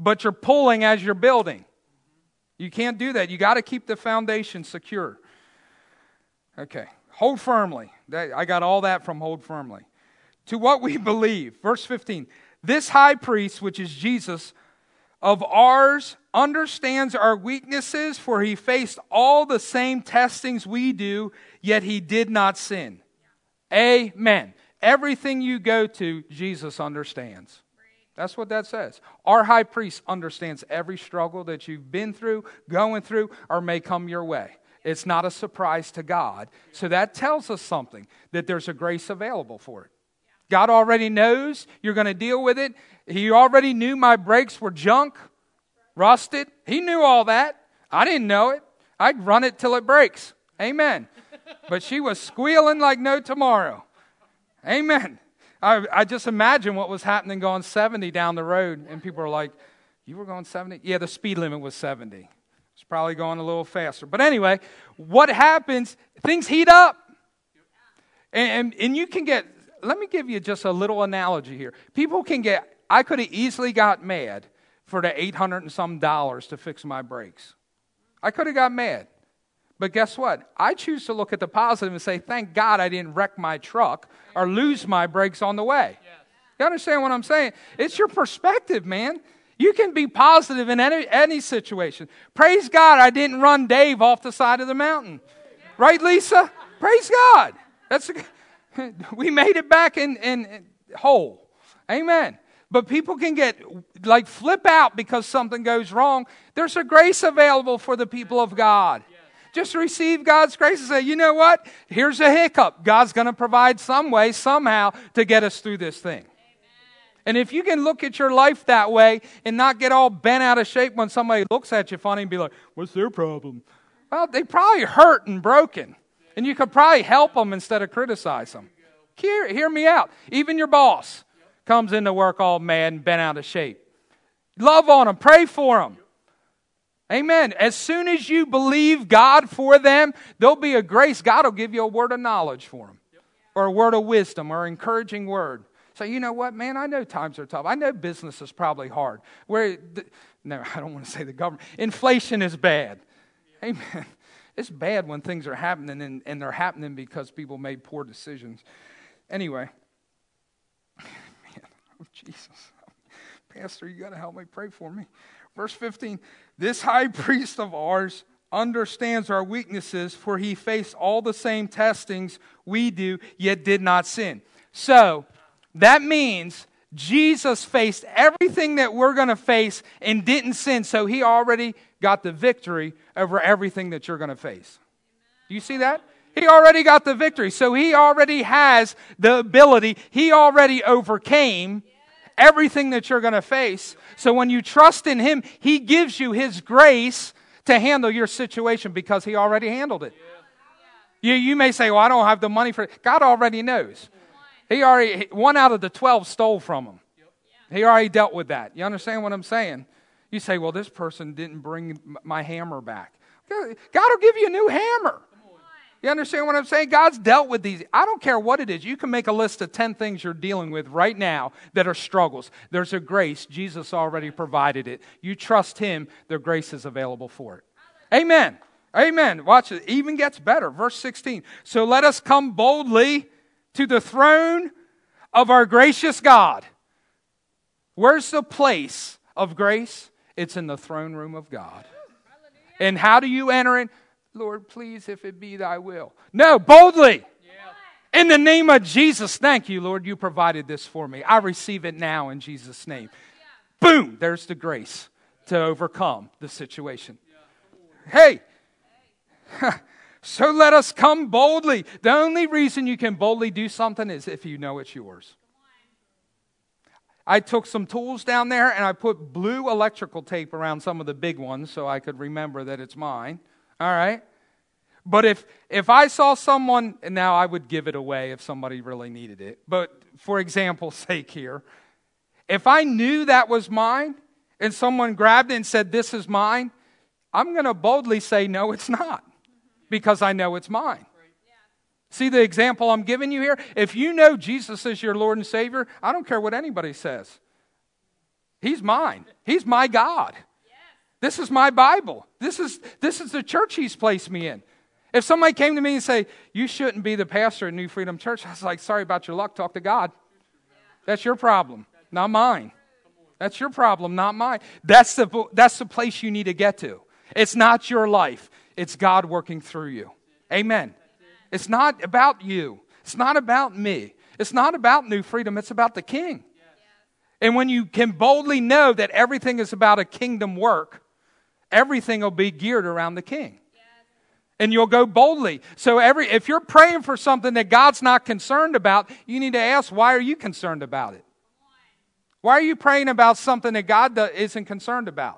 but you're pulling as you're building. You can't do that. You got to keep the foundation secure. Okay. Hold firmly. I got all that from hold firmly. To what we believe. Verse 15. This high priest, which is Jesus, of ours, understands our weaknesses, for he faced all the same testings we do, yet he did not sin. Amen. Everything you go to, Jesus understands. That's what that says. Our high priest understands every struggle that you've been through, going through, or may come your way. It's not a surprise to God. So that tells us something, that there's a grace available for it. God already knows you're going to deal with it. He already knew my brakes were junk, rusted. He knew all that. I didn't know it. I'd run it till it breaks. Amen. But she was squealing like no tomorrow. Amen. I just imagine what was happening going 70 down the road, and people are like, you were going 70? Yeah, the speed limit was 70. It's probably going a little faster. But anyway, what happens, things heat up. And you can get, let me give you just a little analogy here. People can get, I could have easily got mad for the $800 and some to fix my brakes. I could have got mad. But guess what? I choose to look at the positive and say, thank God I didn't wreck my truck or lose my brakes on the way. You understand what I'm saying? It's your perspective, man. You can be positive in any situation. Praise God I didn't run Dave off the side of the mountain. Right, Lisa? Praise God. We made it back in whole. Amen. But people can get, like, flip out because something goes wrong. There's a grace available for the people of God. Just receive God's grace and say, you know what? Here's a hiccup. God's going to provide some way, somehow, to get us through this thing. Amen. And if you can look at your life that way and not get all bent out of shape when somebody looks at you funny and be like, what's their problem? Well, they probably hurt and broken. And you could probably help them instead of criticize them. Hear me out. Even your boss comes into work all mad and bent out of shape. Love on them. Pray for them. Amen. As soon as you believe God for them, there'll be a grace. God will give you a word of knowledge for them. Or a word of wisdom or an encouraging word. So you know what, man, I know times are tough. I know business is probably hard. No, I don't want to say the government. Inflation is bad. Amen. It's bad when things are happening and they're happening because people made poor decisions. Anyway. Man, oh Jesus. Pastor, you got to help me. Pray for me. Verse 15, this high priest of ours understands our weaknesses, for he faced all the same testings we do, yet did not sin. So, that means Jesus faced everything that we're going to face and didn't sin, so he already got the victory over everything that you're going to face. Do you see that? He already got the victory, so he already has the ability. He already overcame everything that you're going to face. So when you trust in him, he gives you his grace to handle your situation because he already handled it. You may say, well, I don't have the money for it. God already knows. He already, 1 out of the 12 stole from him. He already dealt with that. You understand what I'm saying? You say, well, this person didn't bring my hammer back. God will give you a new hammer. You understand what I'm saying? God's dealt with these. I don't care what it is. You can make a list of 10 things you're dealing with right now that are struggles. There's a grace. Jesus already provided it. You trust him. The grace is available for it. Amen. Amen. Watch it. It even gets better. Verse 16. So let us come boldly to the throne of our gracious God. Where's the place of grace? It's in the throne room of God. And how do you enter in? Lord, please, if it be thy will. No, boldly. In the name of Jesus, thank you, Lord, you provided this for me. I receive it now in Jesus' name. Boom, there's the grace to overcome the situation. Hey, so let us come boldly. The only reason you can boldly do something is if you know it's yours. I took some tools down there and I put blue electrical tape around some of the big ones so I could remember that it's mine. All right? But if I saw someone, and now I would give it away if somebody really needed it. But for example's sake here, if I knew that was mine and someone grabbed it and said, this is mine, I'm going to boldly say, no, it's not. Because I know it's mine. See the example I'm giving you here? If you know Jesus is your Lord and Savior, I don't care what anybody says. He's mine. He's my God. This is my Bible. This is the church He's placed me in. If somebody came to me and say, you shouldn't be the pastor at New Freedom Church, I was like, sorry about your luck. Talk to God. That's your problem, not mine. That's your problem, not mine. That's the place you need to get to. It's not your life. It's God working through you. Amen. It's not about you. It's not about me. It's not about New Freedom. It's about the King. And when you can boldly know that everything is about a kingdom work, everything will be geared around the King. And you'll go boldly. So if you're praying for something that God's not concerned about, you need to ask, why are you concerned about it? Why are you praying about something that God isn't concerned about?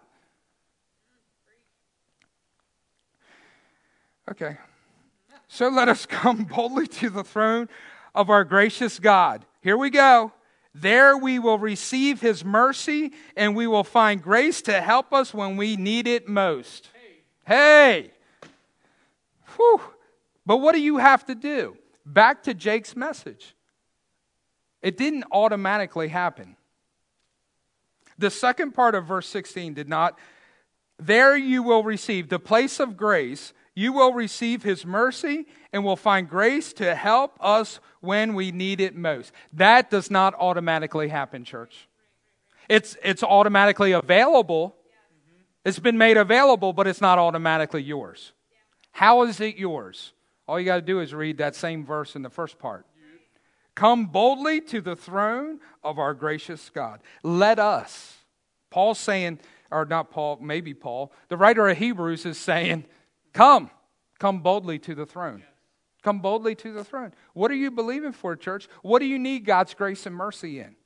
Okay. So let us come boldly to the throne of our gracious God. Here we go. There we will receive His mercy, and we will find grace to help us when we need it most. Hey! Whew. But what do you have to do? Back to Jake's message. It didn't automatically happen. The second part of verse 16 did not. There you will receive the place of grace. You will receive His mercy and will find grace to help us when we need it most. That does not automatically happen, church. It's automatically available. It's been made available, but it's not automatically yours. How is it yours? All you got to do is read that same verse in the first part. Come boldly to the throne of our gracious God. Let us. Paul's saying, or not Paul, maybe Paul. The writer of Hebrews is saying, come boldly to the throne. Come boldly to the throne. What are you believing for, church? What do you need God's grace and mercy in?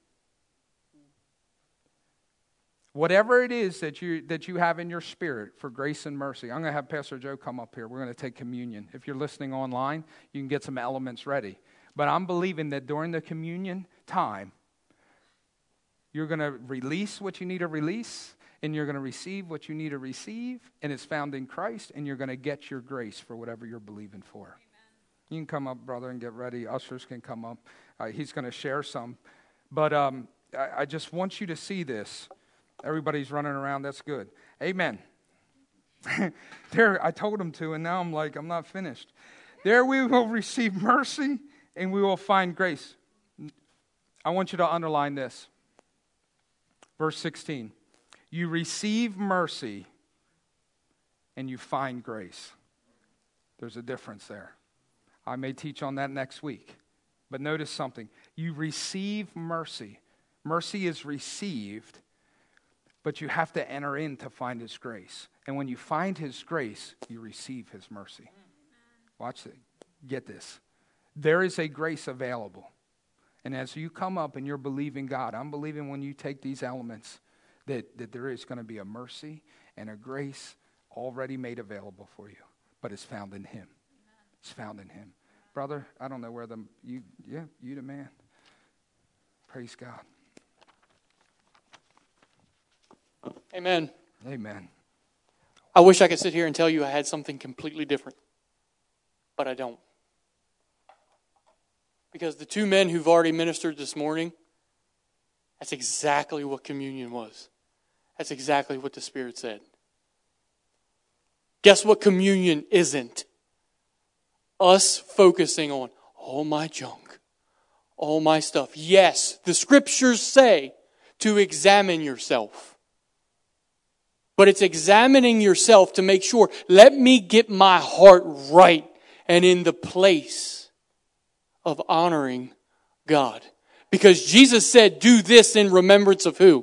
Whatever it is that you have in your spirit for grace and mercy. I'm going to have Pastor Joe come up here. We're going to take communion. If you're listening online, you can get some elements ready. But I'm believing that during the communion time, you're going to release what you need to release, and you're going to receive what you need to receive, and it's found in Christ, and you're going to get your grace for whatever you're believing for. Amen. You can come up, brother, and get ready. Ushers can come up. He's going to share some. But I just want you to see this. Everybody's running around. That's good. Amen. There, I told him to, and now I'm like, I'm not finished. There we will receive mercy, and we will find grace. I want you to underline this. Verse 16. You receive mercy, and you find grace. There's a difference there. I may teach on that next week. But notice something. You receive mercy. Mercy is received, but you have to enter in to find His grace. And when you find His grace, you receive His mercy. Watch it. Get this. There is a grace available. And as you come up and you're believing God, I'm believing when you take these elements that there is going to be a mercy and a grace already made available for you. But it's found in Him. It's found in Him. Brother, I don't know where you the man. Praise God. Amen. Amen. I wish I could sit here and tell you I had something completely different, but I don't. Because the two men who've already ministered this morning, that's exactly what communion was. That's exactly what the Spirit said. Guess what communion isn't? Us focusing on all my junk, all my stuff. Yes, the Scriptures say to examine yourself. But it's examining yourself to make sure, let me get my heart right and in the place of honoring God. Because Jesus said, do this in remembrance of who?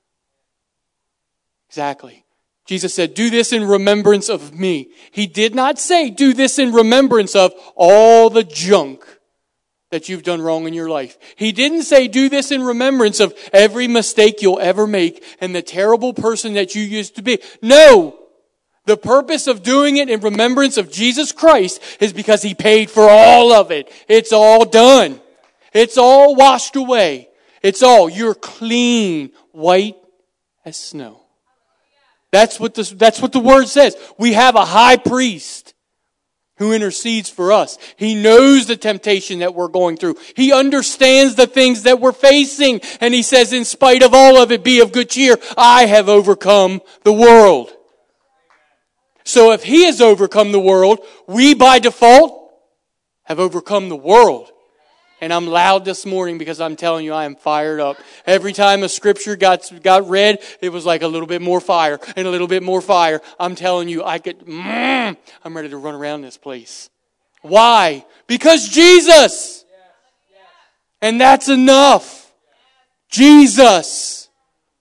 Exactly. Jesus said, do this in remembrance of me. He did not say, do this in remembrance of all the junk that you've done wrong in your life. He didn't say, do this in remembrance of every mistake you'll ever make and the terrible person that you used to be. No! The purpose of doing it in remembrance of Jesus Christ is because He paid for all of it. It's all done. It's all washed away. You're clean, white as snow. That's what the Word says. We have a high priest who intercedes for us. He knows the temptation that we're going through. He understands the things that we're facing. And He says, in spite of all of it, be of good cheer. I have overcome the world. So if He has overcome the world, we by default have overcome the world. And I'm loud this morning because I'm telling you, I am fired up. Every time a scripture got read, it was like a little bit more fire and a little bit more fire. I'm telling you, I'm ready to run around this place. Why? Because Jesus. And that's enough. Jesus.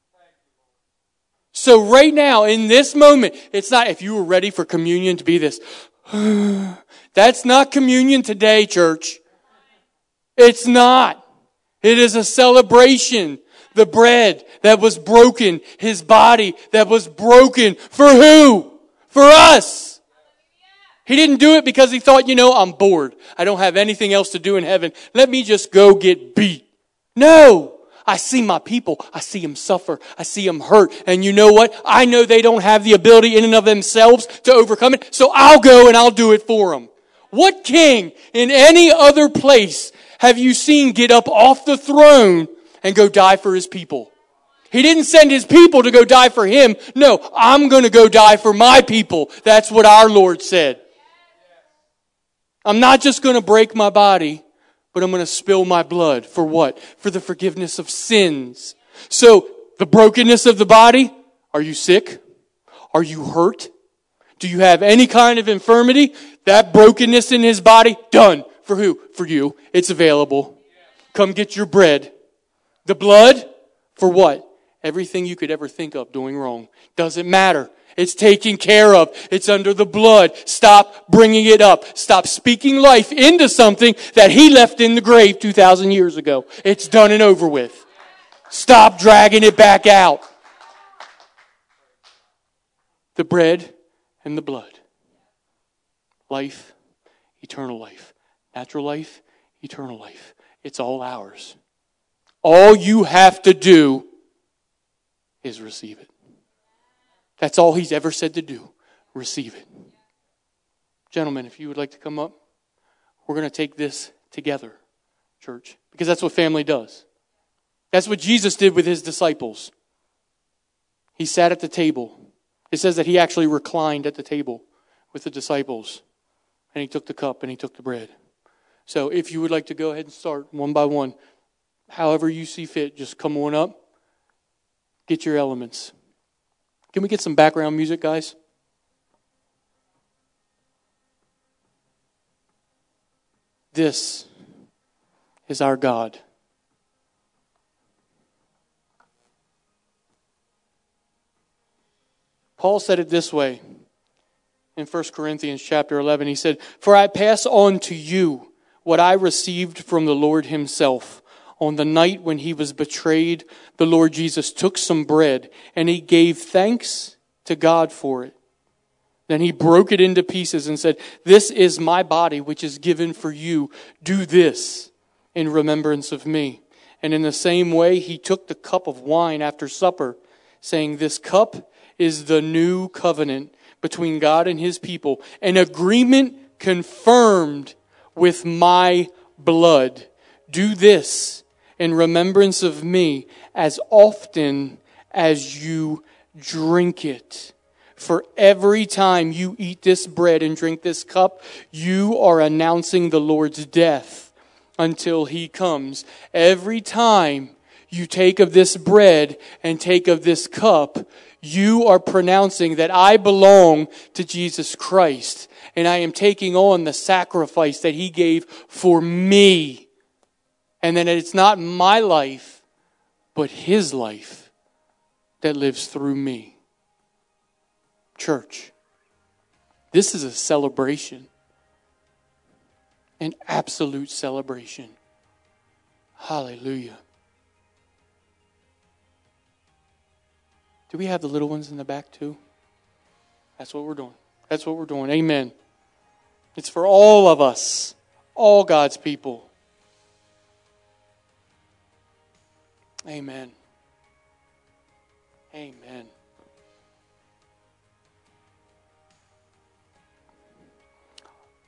So right now, in this moment, it's not, if you were ready for communion to be this, that's not communion today, church. It's not. It is a celebration. The bread that was broken, His body that was broken. For who? For us. He didn't do it because He thought, I'm bored. I don't have anything else to do in heaven. Let me just go get beat. No. I see my people. I see them suffer. I see them hurt. And you know what? I know they don't have the ability in and of themselves to overcome it. So I'll go and I'll do it for them. What king in any other place have you seen get up off the throne and go die for his people? He didn't send His people to go die for Him. No, I'm going to go die for my people. That's what our Lord said. I'm not just going to break my body, but I'm going to spill my blood. For what? For the forgiveness of sins. So, the brokenness of the body, are you sick? Are you hurt? Do you have any kind of infirmity? That brokenness in His body, done. For who? For you. It's available. Come get your bread. The blood, for what? Everything you could ever think of doing wrong. Doesn't matter. It's taken care of. It's under the blood. Stop bringing it up. Stop speaking life into something that He left in the grave 2,000 years ago. It's done and over with. Stop dragging it back out. The bread and the blood. Life, eternal life. Natural life, eternal life. It's all ours. All you have to do is receive it. That's all He's ever said to do. Receive it. Gentlemen, if you would like to come up, we're going to take this together, church. Because that's what family does. That's what Jesus did with His disciples. He sat at the table. It says that He actually reclined at the table with the disciples. And He took the cup and He took the bread. So if you would like to go ahead and start one by one, however you see fit, just come on up. Get your elements. Can we get some background music, guys? This is our God. Paul said it this way in 1 Corinthians chapter 11. He said, "For I pass on to you what I received from the Lord Himself. On the night when He was betrayed, the Lord Jesus took some bread, and He gave thanks to God for it. Then He broke it into pieces and said, 'This is my body, which is given for you. Do this in remembrance of me.' And in the same way, He took the cup of wine after supper, saying, 'This cup is the new covenant between God and His people, an agreement confirmed with my blood. Do this in remembrance of me as often as you drink it. For every time you eat this bread and drink this cup, you are announcing the Lord's death until He comes.' Every time you take of this bread and take of this cup, you are pronouncing that I belong to Jesus Christ, and I am taking on the sacrifice that He gave for me. And then it's not my life, but His life that lives through me." Church, this is a celebration. An absolute celebration. Hallelujah. Do we have the little ones in the back too? That's what we're doing. That's what we're doing. Amen. It's for all of us. All God's people. Amen. Amen.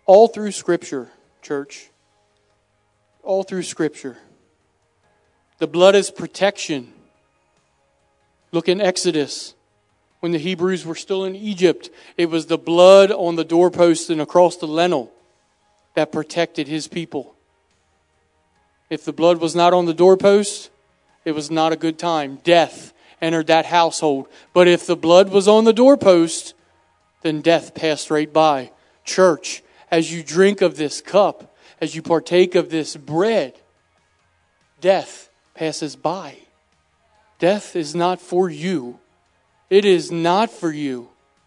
All through Scripture, church. All through Scripture. The blood is protection. Look in Exodus. When the Hebrews were still in Egypt, it was the blood on the doorpost and across the lintel that protected his people. If the blood was not on the doorpost, it was not a good time. Death entered that household. But if the blood was on the doorpost, then death passed right by. Church, as you drink of this cup, as you partake of this bread, death passes by. Death is not for you. It is not for you.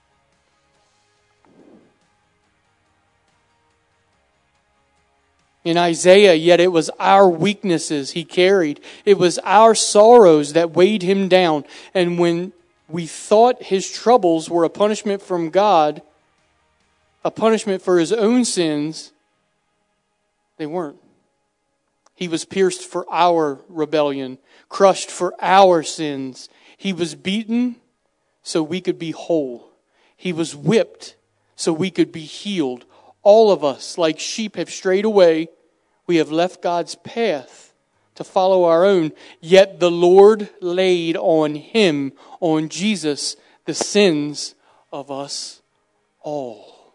In Isaiah, yet it was our weaknesses he carried. It was our sorrows that weighed him down. And when we thought his troubles were a punishment from God, a punishment for his own sins, they weren't. He was pierced for our rebellion, crushed for our sins. He was beaten so we could be whole. He was whipped so we could be healed. All of us, like sheep, have strayed away. We have left God's path to follow our own. Yet the Lord laid on him, on Jesus, the sins of us all.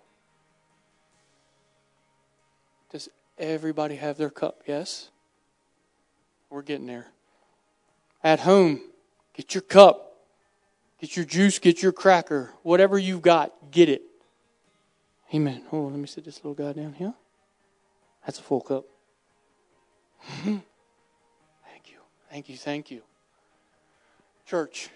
Does everybody have their cup? Yes? We're getting there. At home, get your cup. Get your juice, get your cracker. Whatever you've got, get it. Amen. Oh, let me sit this little guy down here. That's a full cup. Thank you. Thank you. Thank you. Church,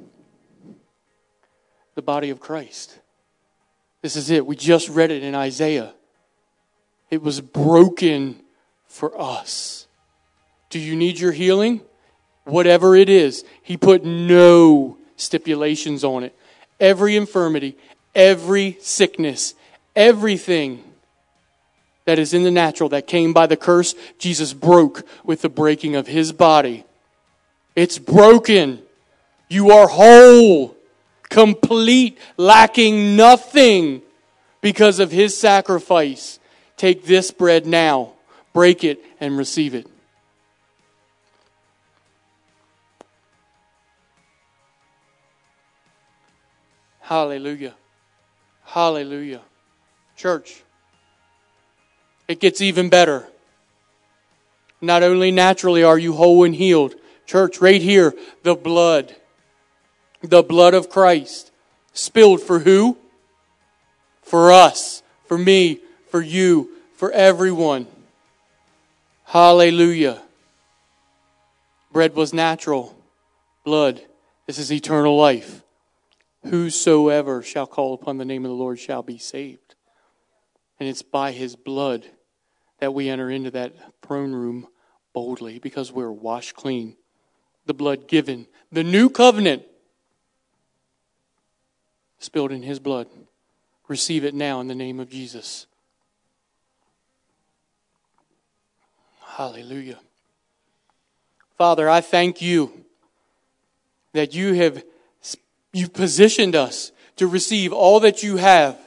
the body of Christ. This is it. We just read it in Isaiah. It was broken for us. Do you need your healing? Whatever it is, he put no stipulations on it. Every infirmity, every sickness, everything that is in the natural that came by the curse, Jesus broke with the breaking of his body. It's broken. You are whole, complete, lacking nothing because of his sacrifice. Take this bread now, break it, and receive it. Hallelujah. Hallelujah. Church, it gets even better. Not only naturally are you whole and healed. Church, right here, the blood of Christ, spilled for who? For us, for me, for you, for everyone. Hallelujah. Bread was natural. Blood, this is eternal life. Whosoever shall call upon the name of the Lord shall be saved. And it's by his blood that we enter into that throne room boldly because we're washed clean. The blood given. The new covenant spilled in his blood. Receive it now in the name of Jesus. Hallelujah. Father, I thank you that you've positioned us to receive all that you have,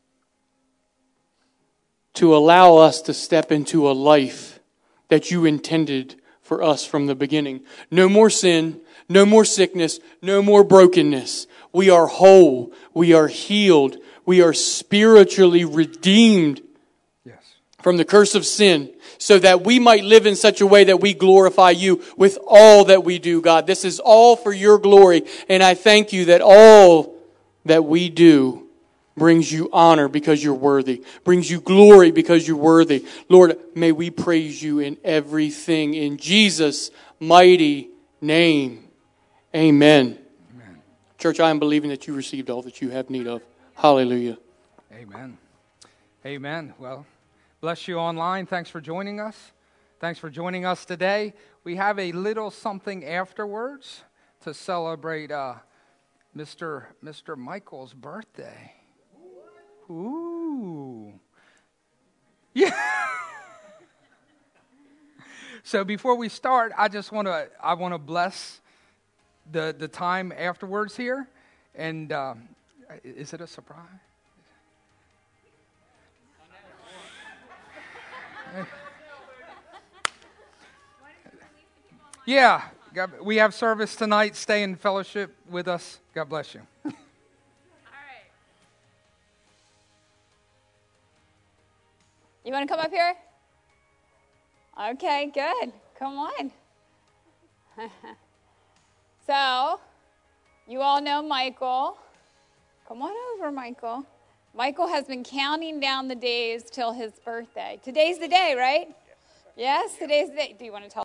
to allow us to step into a life that you intended for us from the beginning. No more sin, no more sickness, no more brokenness. We are whole, we are healed, we are spiritually redeemed from the curse of sin, so that we might live in such a way that we glorify you with all that we do, God. This is all for your glory, and I thank you that all that we do brings you honor because you're worthy, brings you glory because you're worthy. Lord, may we praise you in everything in Jesus' mighty name. Amen. Amen. Church, I am believing that you received all that you have need of. Hallelujah. Amen. Amen. Well, bless you online. Thanks for joining us. Thanks for joining us today. We have a little something afterwards to celebrate Mr. Michael's birthday. Ooh. Yeah. So before we start, I want to bless the time afterwards here. And is it a surprise? Yeah, we have service tonight. Stay in fellowship with us. God bless you. All right. You want to come up here? Okay, good. Come on. So, you all know Michael. Come on over, Michael. Michael has been counting down the days till his birthday. Today's the day, right? Yes, today's the day. Do you want to tell